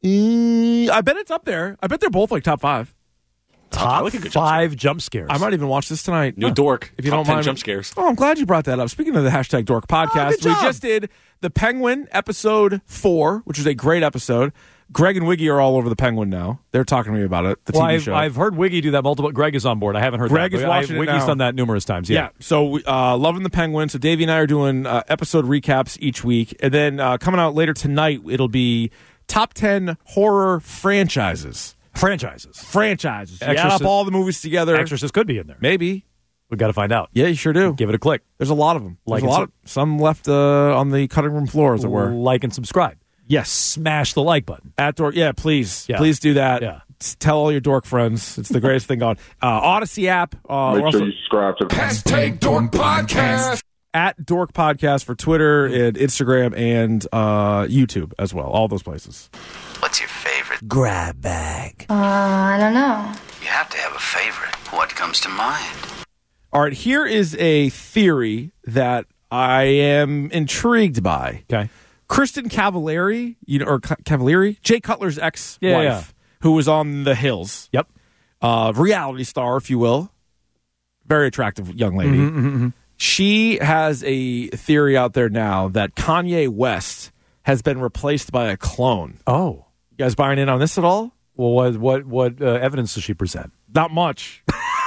Mm, I bet it's up there. I bet they're both like top five. I Top like a good jump five jump scares. I might even watch this tonight. New Huh. dork. If you Top don't ten mind. jump scares. Oh, I'm glad you brought that up. Speaking of the hashtag Dork podcast, good we job. just did the Penguin episode four, which was a great episode. Greg and Wiggy are all over the Penguin now. They're talking to me about it. The well, T V I've, show. I've heard Wiggy do that multiple. Greg is on board. I haven't heard Greg that. is but watching I, it Wiggy's now. done that numerous times. Yeah. Yeah. So, we, uh, loving the Penguin. So, Davey and I are doing uh, episode recaps each week. And then uh, coming out later tonight, it'll be top ten horror franchises. Franchises. Franchises. You add Exorcist- up all the movies together. Exorcist could be in there. Maybe. We've got to find out. Yeah, you sure do. Give it a click. There's a lot of them. Like There's a and lot of, some left uh, on the cutting room floor, as it were. Like and subscribe. Yes. Smash the like button. At Dork. Yeah, please. Yeah. Please do that. Yeah. S- Tell all your Dork friends. It's the greatest thing going. Uh, Odyssey app. Uh, we're Make also sure you subscribe to Hashtag Dork Podcast. at Dork Podcast for Twitter and Instagram and uh, YouTube as well. All those places. What's your favorite? Grab bag. Uh, I don't know. You have to have a favorite. What comes to mind? All right, here is a theory that I am intrigued by. Okay. Kristen Cavallari, you know, or Ca- Cavallari, Jay Cutler's ex-wife, Yeah, yeah. who was on The Hills. Yep. Uh, reality star, if you will. Very attractive young lady. Mhm, mhm, mhm. She has a theory out there now that Kanye West has been replaced by a clone. Oh. You guys buying in on this at all? Well, what what what uh, evidence does she present? Not much.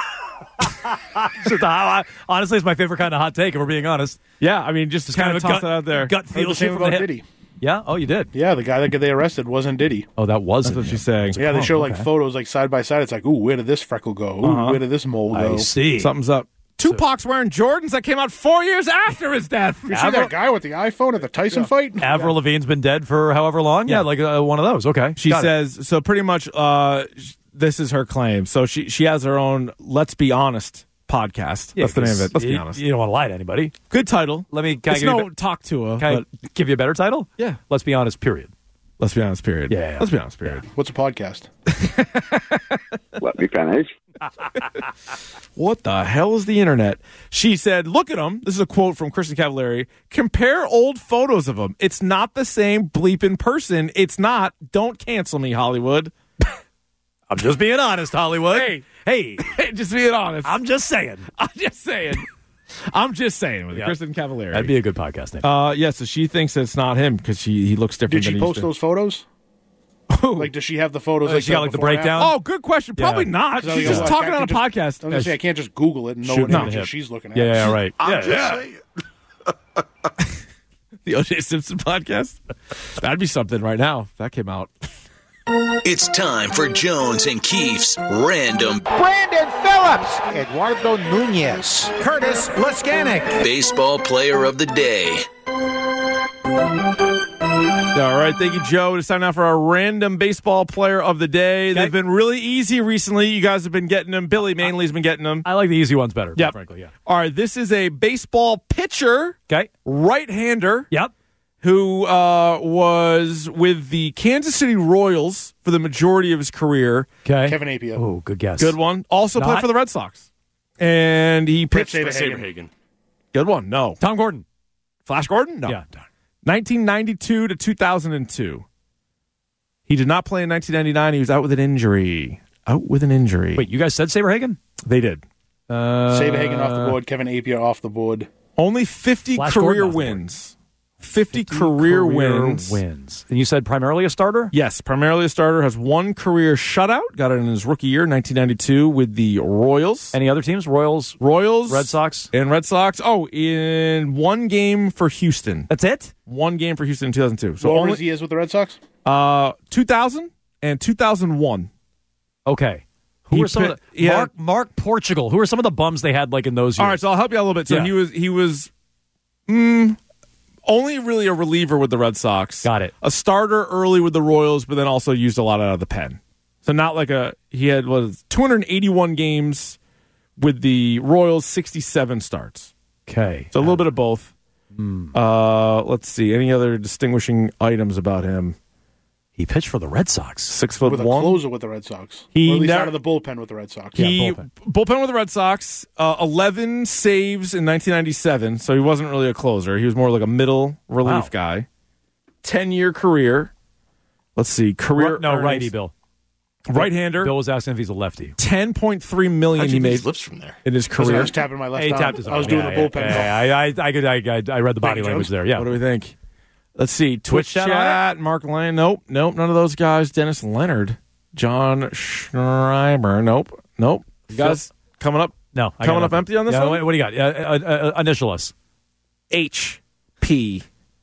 Just, uh, honestly, it's my favorite kind of hot take, if we're being honest. Yeah, I mean, just, Just kind kind of of a toss gut- it out there. gut Heard feel the shit same from the about hip. Diddy. Yeah? Oh, you did? Yeah, the guy that they arrested wasn't Diddy. Oh, that was That's it, what yeah. she's saying. Yeah, they Oh, show like okay. photos like side by side. It's like, ooh, where did this freckle go? Ooh, Uh-huh. where did this mole go? I see. Something's up. Tupac's wearing Jordans that came out four years after his death. You see that guy with the iPhone at the Tyson fight? Avril Lavigne's been dead for however long? Yeah, Yeah. like uh, one of those. Okay. She Got it. says, so pretty much uh, sh- this is her claim. So she, she has her own Let's Be Honest podcast. Yeah, That's the name of 'cause it. Let's be you, honest. You don't want to lie to anybody. Good title. Let me can I It's give you a no be- talk to her. Can I But give you a better title? Yeah. Let's be honest, period. Let's be honest, period. Yeah, yeah, yeah. Let's be honest, period. What's a podcast? Let me finish. What the hell is the internet? She said, look at him. This is a quote from Kristen Cavallari. Compare old photos of him. It's not the same bleeping person. It's not. Don't cancel me, Hollywood. I'm just being honest, Hollywood. Hey. Hey. Just being honest. I'm just saying. I'm just saying. I'm just saying with Yeah. Kristen Cavallari. That'd be a good podcast name. Uh, yeah, so she thinks it's not him because she he looks different Did she than he post used to. those photos? Like, does she have the photos? Uh, like she got, the like, the before and breakdown? after? Oh, good question. Probably Yeah. not. 'Cause I She's go, just well, talking I on a can't just- podcast. I was gonna say I can't just Google it and know Shoot, what no. images Yeah. she's looking at. Yeah, yeah, right. I'm Yeah, just yeah. saying. The O J Simpson podcast. That'd be something right now if that came out. It's time for Jones and Keefe's Random Brandon Phillips, Eduardo Nunez, Curtis Laskanik. Baseball Player of the Day. All right, thank you, Joe. It's time now for our random baseball player of the day. Okay. They've been really easy recently. You guys have been getting them. Billy mainly has been getting them. I like the easy ones better, Yep. frankly, yeah. All right, this is a baseball pitcher, Okay. right-hander, Yep. who uh, was with the Kansas City Royals for the majority of his career. Okay. Kevin Apia. Oh, good guess. Good one. Also played Not- for the Red Sox. And he Brett pitched. Saberhagen. Saberhagen. Good one. No. Tom Gordon. Flash Gordon? No. Yeah. nineteen ninety-two to two thousand two. He did not play in nineteen ninety-nine. He was out with an injury. Out with an injury. Wait, you guys said Saberhagen? They did. Uh, Saberhagen off the board. Kevin Apia off the board. Only fifty Flash career Gordon off the board. wins. fifty, career, wins. wins. And you said primarily a starter? Yes, primarily a starter. Has one career shutout. Got it in his rookie year, nineteen ninety-two, with the Royals. Any other teams? Royals, Royals, Red Sox? and Red Sox. Oh, in one game for Houston. That's it? One game for Houston in two thousand two. So So what only was he is with the Red Sox? uh, two thousand and two thousand one. Okay. Who He were some pit- of the yeah. Mark Mark Portugal? Who are some of the bums they had like in those years? All right, so I'll help you out a little bit. So Yeah. he was he was mm, only really a reliever with the Red Sox. Got it. A starter early with the Royals, but then also used a lot out of the pen. So not like a he had was two hundred eighty-one games with the Royals, sixty-seven starts. Okay. So a little bit of both. Hmm. Uh, let's see any other distinguishing items about him. He pitched for the Red Sox. Six foot With a one. closer with the Red Sox. He or at least never- out of the bullpen with the Red Sox. He Yeah, bullpen. bullpen. with the Red Sox, uh, eleven saves in nineteen ninety-seven. So he wasn't really a closer. He was more like a middle relief Wow. guy. Ten year career. Let's see, career. Ri- no, earnings. righty, Bill. Right hander. Bill was asking if he's a lefty. Ten point three million How'd he you get made his lips from there? in his Because I career. was tapping my left He arm. tapped his I was arm. doing Yeah, the bullpen. Yeah, yeah, I, I, I, could, I, I read the body Thank you, language Jones. there. Yeah. What do we think? Let's see. Twitch, Twitch chat chat. on Mark Lane. Nope. Nope. None of those guys. Dennis Leonard. John Schreiber. Nope. Nope. You guys coming up? No. I got Coming up nothing. empty on this Yeah, one? What, what do you got? Uh, uh, uh, uh, initial us. H P.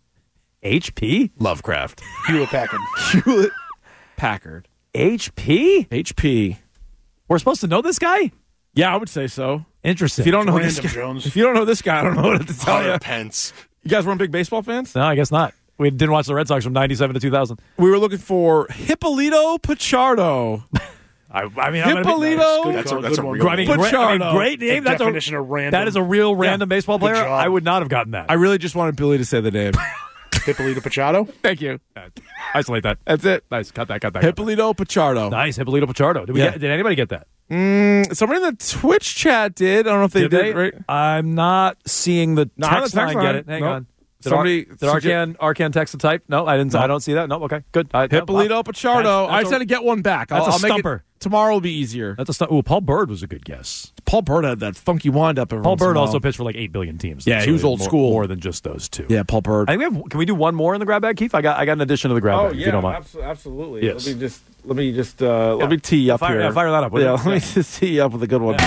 H P? Lovecraft. Hewlett Packard. Hewlett Packard. H P? H P. We're supposed to know this guy? Yeah, I would say so. Interesting. If you don't know Random, this guy, Jones. if you don't know this guy, I don't know what to tell Hunter you. Pence. You guys weren't big baseball fans? No, I guess not. We didn't watch the Red Sox from ninety-seven to two thousand. We were looking for Hippolito Pachardo. I, I mean, I'm gonna be- Hippolito. Good That's a- call, that's good a one. real I mean, great, I mean, Pachardo. great The name. That's a, definition of random. that is a real random baseball Good player. job. I would not have gotten that. I really just wanted Billy to say the name. Hippolito Pachado. Thank you. Isolate that. That's it. Nice. Cut that. Cut that. cut Hippolito Pachardo. that. Nice. Hippolito Pachardo. Did, we Yeah. get, did anybody get that? Mm, somebody in the Twitch chat did. I don't know if they Did did. they? Right? I'm not seeing the Not on the text, text line. line. Get it? Hang Nope. on. Did, Somebody Ar- did Arcan, Arcan text the type? No, I didn't. No. I don't see that. No. Okay. Good. I, Hippolito no, Pachardo. That's- I that's just had a- to get one back. I'll, that's a I'll make stumper. it. Tomorrow will be easier. That's a stu- Ooh, Paul Bird was a good guess. Paul Bird had that funky wind up. every Paul once in a Bird while. also pitched for like eight billion teams. Yeah, he was So old more, school. More than just those two. Yeah, Paul Bird. I think we have. Can we do one more in the grab bag, Keith? I got. I got an addition to the grab Oh bag. yeah, if you don't mind. abso- absolutely. Yes. Let me just let me just uh, let me tee you up Fire- here. yeah, fire that up, will Yeah, you? let me Yeah. just tee you up with a good one.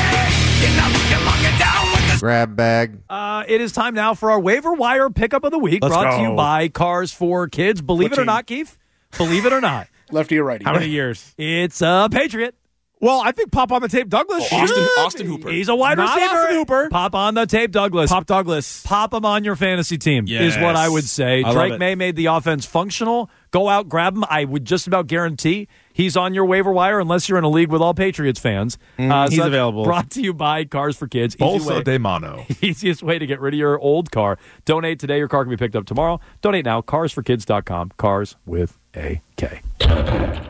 Grab bag. Uh, it is time now for our waiver wire pickup of the week, Let's brought to go. you by Cars for Kids. Believe What it or team? not, Keith. Believe it or not, Lefty or righty? How many years? it's a Patriot. Well, I think Pop on the Tape Douglas. Oh, Austin, should. Austin Hooper. He's a wide Not receiver. Austin Hooper. Pop on the tape, Douglas. Pop Douglas. Pop him on your fantasy team Yes. is what I would say. I love Drake it. May made the offense functional. Go out, grab him. I would just about guarantee he's on your waiver wire unless you're in a league with all Patriots fans. Mm, Uh, so he's that's available. Brought to you by Cars for Kids. Easy Bolsa way- de mano. Easiest way to get rid of your old car. Donate today. Your car can be picked up tomorrow. Donate now. cars for kids dot com. Cars with a K. Okay.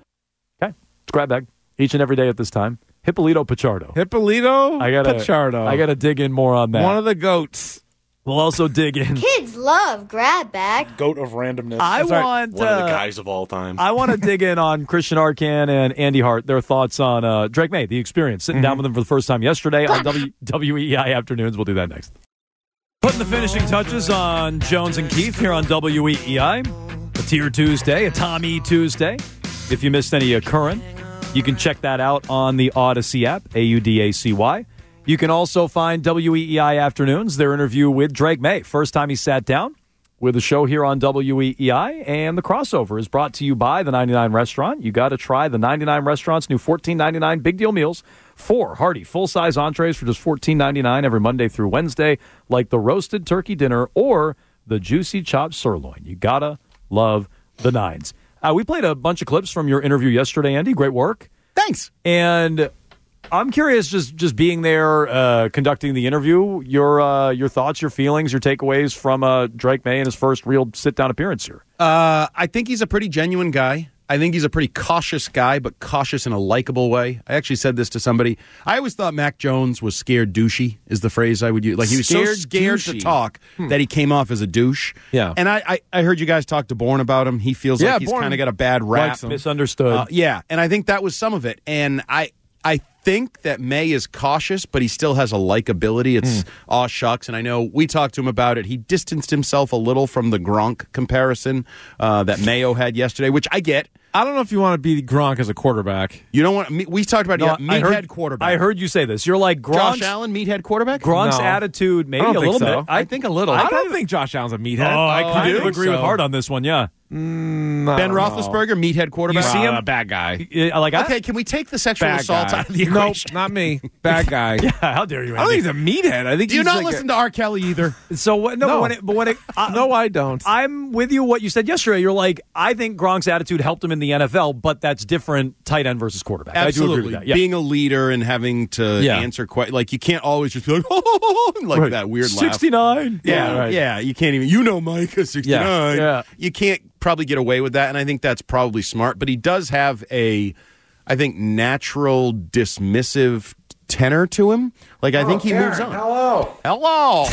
It's grab bag. Each and every day at this time. Hippolito Pichardo. Hippolito I gotta, Pichardo. I gotta dig in more on that. One of the goats. We'll also dig in. Kids love grab bag. Goat of randomness. I That's right. want One of the uh, guys of all time. I want to dig in on Christian Arcan and Andy Hart, their thoughts on uh, Drake May, the experience, sitting down with them for the first time yesterday on w- W E I Afternoons. We'll do that next. Putting the finishing touches on Jones and Keith here on W E E I. A Tier Tuesday, a Tommy Tuesday. If you missed any uh, current, you can check that out on the Odyssey app, A U D A C Y. You can also find W E E I Afternoons, their interview with Drake May. First time he sat down with a show here on W E E I, and the crossover is brought to you by the ninety-nine Restaurant. You got to try the ninety-nine Restaurant's new fourteen ninety-nine Big Deal Meals. Four hearty, full-size entrees for just fourteen ninety-nine every Monday through Wednesday, like the roasted turkey dinner or the juicy chopped sirloin. You got to love the nines. Uh, we played a bunch of clips from your interview yesterday, Andy. Great work. Thanks. And I'm curious, just just being there, uh, conducting the interview, your uh, your thoughts, your feelings, your takeaways from uh, Drake May in his first real sit-down appearance here. Uh, I think he's a pretty genuine guy. I think he's a pretty cautious guy, but cautious in a likable way. I actually said this to somebody. I always thought Mac Jones was scared douchey, is the phrase I would use. Like he was Scared so scared douchey. to talk Hmm. that he came off as a douche. Yeah. And I, I, I heard you guys talk to Bourne about him. He feels Yeah, like he's Bourne kind of got a bad rap. likes him. Misunderstood. Uh, yeah, and I think that was some of it. And I I think that May is cautious, but he still has a likability. It's Hmm. aw shucks. And I know we talked to him about it. He distanced himself a little from the Gronk comparison uh, that Mayo had yesterday, which I get. I don't know if you want to be Gronk as a quarterback. You don't want. me- We talked about No, yeah, I meathead heard- quarterback. I heard you say this. You're like Josh Gronk's, Allen, meathead quarterback. Gronk's No. attitude, maybe I don't a think little so. bit. I think a little. I, I don't think Josh Allen's a meathead. Oh, I kind you of think agree with so? Hart on this one, yeah. Mm, I Ben don't know. Roethlisberger, meathead quarterback. You see him? Uh, bad guy. Yeah, like I- Okay, can we take the sexual Bad assault guy. out of the Nope, equation? not me. Bad guy. Yeah, how dare you, I don't Andy? think he's a meathead. I think Do you he's not like listen a, to R. Kelly either? So what? No, No. But when it, but when it, uh, No, I don't. I'm with you. What you said yesterday, you're like, I think Gronk's attitude helped him in the N F L, but that's different. Tight end versus quarterback. Absolutely. I do agree with that. Yeah. Being a leader and having to Yeah. answer quite like you can't always just be like like Right. that weird laugh. sixty-nine. Yeah, Yeah, right. yeah. You can't even. You know, Micah sixty-nine. Yeah. You can't probably get away with that, and I think that's probably smart. But he does have a, I think, natural dismissive tenor to him. Like I think he moves on. Hello. Hello.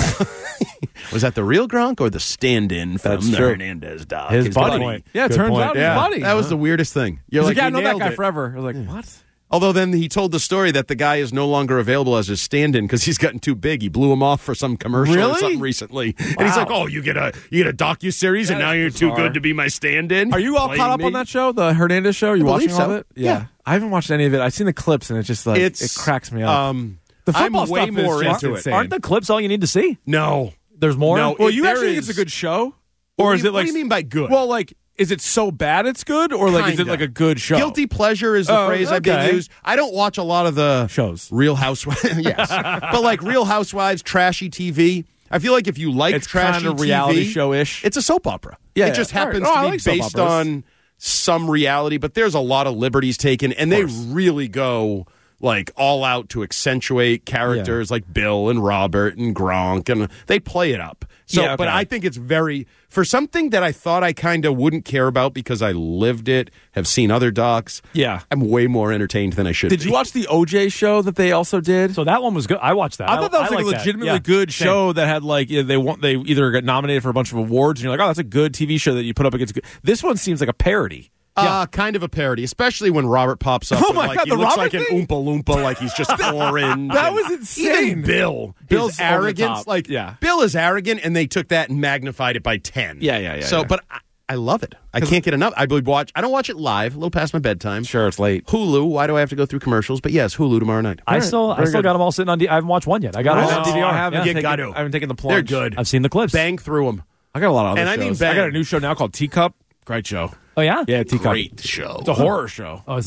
Was that the real Gronk or the stand-in from That's the true. Hernandez dog? His buddy. Yeah, it Good turns point. out his Yeah. buddy. That was the weirdest thing. You're He's like, like, yeah, I you know that nailed guy it. forever. I was like, what? Although then he told the story that the guy is no longer available as his stand-in because he's gotten too big. He blew him off for some commercial or Really? something recently, and he's like, "Oh, you get a you get a docu-series, and That now is you're too bizarre. good to be my stand-in." Are you all Playing caught up me? on that show, the Hernandez show? Are you I watching believe all so. of it? Yeah. I haven't watched any of it. I've seen the clips, and it's just like It's it cracks me up. Um, the football I'm way stuff is more just into it. insane. Aren't the clips all you need to see? No, There's more. No, well, it- you there actually think is- it's a good show, What or do is you- it like? What do you mean by good? Well, like, is it so bad it's good, or like is it Kinda. like a good show? Guilty pleasure is the Oh, phrase I've been okay. used. I don't watch a lot of the shows. Real Housewives, yes, but like Real Housewives, trashy T V. I feel like if you like It's trashy kind of reality T V, show-ish. it's a soap opera. Yeah, it yeah. just All right. happens Oh, I to be like soap based operas. on some reality, but there's a lot of liberties taken, and they really go like all out to accentuate characters like Bill and Robert and Gronk, and they play it up. So, Yeah, but okay. I think it's very for something that I thought I kind of wouldn't care about because I lived it, have seen other docs. Yeah. I'm way more entertained than I should. Did be. you watch the O J show that they also did? So that one was good. I watched that. I thought that was I like a like legitimately Yeah. good Same. show that had like yeah, they want they either got nominated for a bunch of awards, and you're like, oh, that's a good T V show that you put up against. Good. This one seems like a parody. Uh, kind of a parody, especially when Robert pops up. Oh and, my like, God, he the looks Robert like thing? an Oompa Loompa, like he's just foreign. That and was insane. Even Bill, Bill's his over the arrogance, top. like Yeah. Bill is arrogant, and they took that and magnified it by ten. Yeah, yeah, yeah, So, yeah. but I, I love it. I can't get enough. I would watch. I don't watch it live. A little past my bedtime. Sure, it's late. Hulu. Why do I have to go through commercials? But yes, Hulu tomorrow night. I still, I very still good. got them all sitting on. D- I haven't watched one yet. I got I it on know, D V R. I haven't, Yeah. You taken, gotta. I haven't taken the They're plunge. good. I've seen the clips. Bang through them. I got a lot of other And I shows. mean I got a bang. new show now called Teacup. Great show. Oh yeah, Yeah, Teacup. Great show. It's a horror show. Oh, it's not.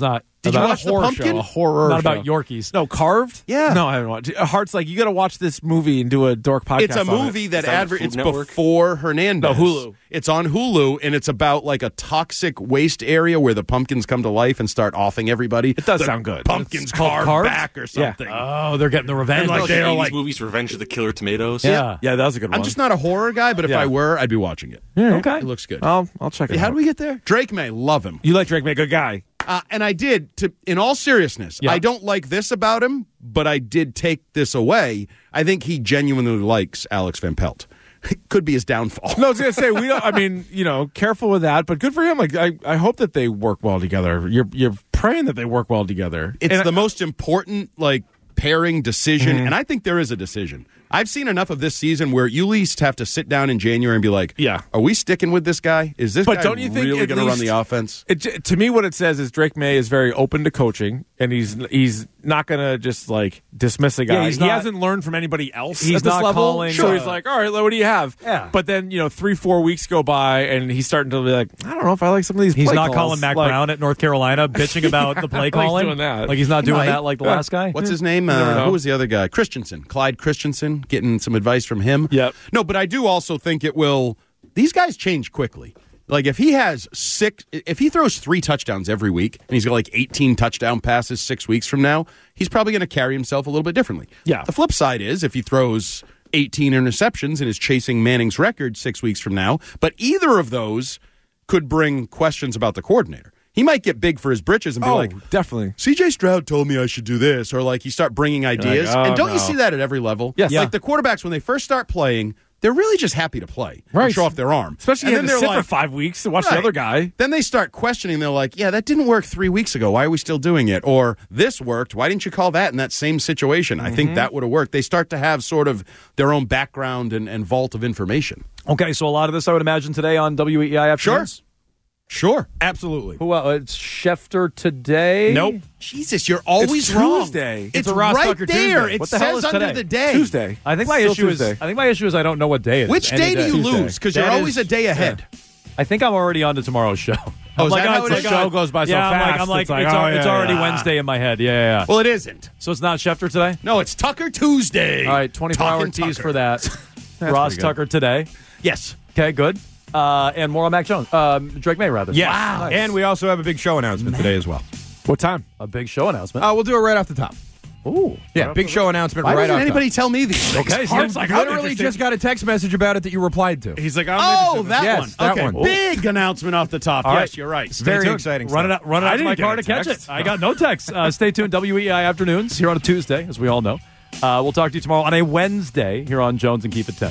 Did you About watch a horror The Pumpkin? show, a horror Not show. about Yorkies. No, Carved? Yeah. No, I haven't watched it. Heart's like, you got to watch this movie and do a dork podcast It's a on movie it. that, Is that adver- Food it's Network? before Hernandez. No, Hulu. It's on Hulu, and it's about like a toxic waste area where the pumpkins come to life and start offing everybody. It does The sound good. Pumpkins It's called carved Carved? back or something. Oh, they're getting the revenge. And, like, Like they the are eighties like- movies, Revenge of the Killer Tomatoes. Yeah. Yeah, that was a good one. I'm just not a horror guy, but if Yeah. I were, I'd be watching it. Yeah. Okay. It looks good. I'll, I'll check it How out. do we get there? Drake May, love him. You like Drake May, good guy. Uh, and I did, to, in all seriousness, Yeah. I don't like this about him, but I did take this away. I think he genuinely likes Alex Van Pelt. It could be his downfall. No, I was going to say, we don't, I mean, you know, careful with that, but good for him. Like, I, I hope that they work well together. You're, you're praying that they work well together. It's And the I- most important, like, pairing decision, Mhm. and I think there is a decision. I've seen enough of this season where you at least have to sit down in January and be like, Yeah. are we sticking with this guy? Is this But guy don't you think really at going to run least- the offense? It, to me, what it says is Drake May is very open to coaching, and he's he's not going to just like dismiss a guy. Yeah, he's he not- hasn't learned from anybody else. He's at this not level, calling, so uh, he's like, all right, what do you have? Yeah. But then you know, three four weeks go by, and he's starting to be like, I don't know if I like some of these. He's play not calls. calling Mac Like, Brown at North Carolina, bitching about the play I don't think he's calling. doing that. Like he's not He doing might. that like the Yeah. last guy. What's his name? never Uh, know. who was the other guy? Christensen. Clyde Christensen, getting some advice from him. Yep. No, but I do also think it will. These guys change quickly. Like if he has six, if he throws three touchdowns every week, and he's got like eighteen touchdown passes six weeks from now, he's probably going to carry himself a little bit differently. Yeah. The flip side is if he throws eighteen interceptions and is chasing Manning's record six weeks from now, but either of those could bring questions about the coordinator. He might get big for his britches and be Oh, like, definitely. C J Stroud told me I should do this, or like you start bringing ideas. like, oh, and don't you no. see that at every level? Yes. Like Yeah. the quarterbacks, when they first start playing, they're really just happy to play Right. and show off their arm. Especially and if then they they're sit like, for five weeks to watch Right. the other guy. Then they start questioning. They're like, yeah, that didn't work three weeks ago. Why are we still doing it? Or this worked. Why didn't you call that in that same situation? I Mm-hmm. think that would have worked. They start to have sort of their own background and, and vault of information. Okay, so a lot of this I would imagine today on W E I afternoons. Sure. Absolutely. Who uh, it's Schefter today? Nope. Jesus, you're always It's wrong. Tuesday. It's, It's a Ross right Tucker there. Tuesday. It What the hell says is under today? the day. Tuesday. I think my Still issue Tuesday. is I think my issue is I don't know what day it is. Which Any day do you Tuesday. lose? Because you're That always is- a day ahead. I think I'm already on to tomorrow's show. Oh, is like, that oh, how it's it like, is? The show goes by so yeah, I'm like, fast, I'm like, it's like, it's, oh, al- it's yeah, already yeah. Wednesday in my head. Yeah, yeah, yeah. Well, it isn't. So it's not Schefter today? No, it's Tucker Tuesday. All right, twenty-four hour Talking tease Tucker. for that. Ross pretty good. Tucker today. Yes. Okay, good. Uh, and more on Mac Jones. Um, Drake May, rather. Yes. Wow. And we also have a big show announcement today as well. What time? A big show announcement. Uh, we'll do it right off the top. Ooh. Yeah, big show announcement Why right doesn't off anybody top. tell me these things? Okay, so Hart's it's like, like, I'm literally interested. just got a text message about it that you replied to. He's like, I'm Oh, interested. that Yes, one. that okay. one. Big announcement off the top. All yes, right. you're right. Stay Very tuned. exciting Run stuff. it out, run it I out to didn't my get car a to catch it. text. I got no text. Uh, stay tuned. W E I afternoons here on a Tuesday, as we all know. Uh, we'll talk to you tomorrow on a Wednesday here on Jones and Keep It ten.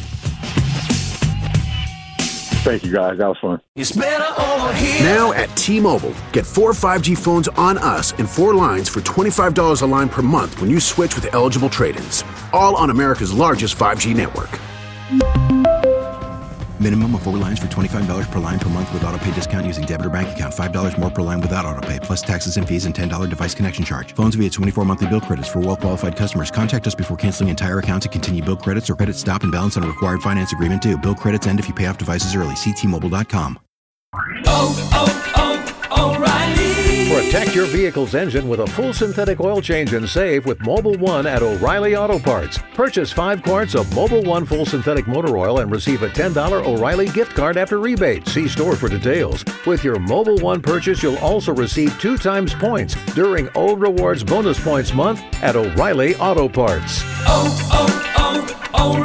Thank you, guys. That was fun. It's better over here. Now at T-Mobile, get four five G phones on us and four lines for twenty-five dollars a line per month when you switch with eligible trade-ins. All on America's largest five G network. Minimum of four lines for twenty-five dollars per line per month with auto pay discount using debit or bank account. five dollars more per line without auto pay, plus taxes and fees and ten dollars device connection charge. Phones via twenty-four monthly bill credits for well-qualified customers. Contact us before canceling entire account to continue bill credits or credit stop and balance on a required finance agreement due. Bill credits end if you pay off devices early. See T Mobile dot com. Oh, oh, oh, O'Reilly. Protect your vehicle's engine with a full synthetic oil change and save with Mobile One at O'Reilly Auto Parts. Purchase five quarts of Mobile One full synthetic motor oil and receive a ten dollars O'Reilly gift card after rebate. See store for details. With your Mobile One purchase, you'll also receive two times points during O Rewards Bonus Points Month at O'Reilly Auto Parts. Oh,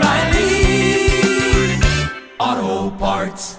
oh, oh, O'Reilly. Auto Parts.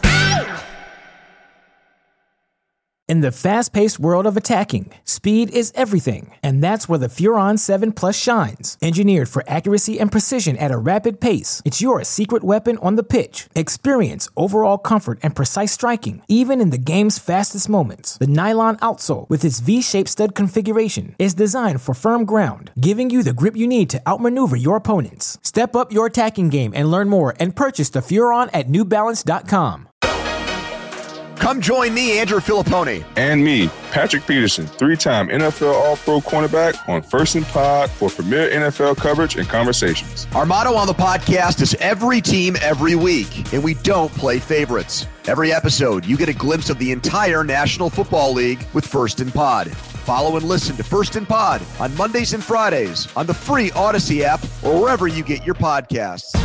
In the fast-paced world of attacking, speed is everything, and that's where the Furon seven Plus shines. Engineered for accuracy and precision at a rapid pace, it's your secret weapon on the pitch. Experience overall comfort and precise striking, even in the game's fastest moments. The nylon outsole, with its V-shaped stud configuration, is designed for firm ground, giving you the grip you need to outmaneuver your opponents. Step up your attacking game and learn more and purchase the Furon at New Balance dot com. Come join me, Andrew Filippone. And me, Patrick Peterson, three-time N F L All-Pro cornerback on First and Pod for premier N F L coverage and conversations. Our motto on the podcast is every team, every week, and we don't play favorites. Every episode, you get a glimpse of the entire National Football League with First and Pod. Follow and listen to First and Pod on Mondays and Fridays on the free Odyssey app or wherever you get your podcasts.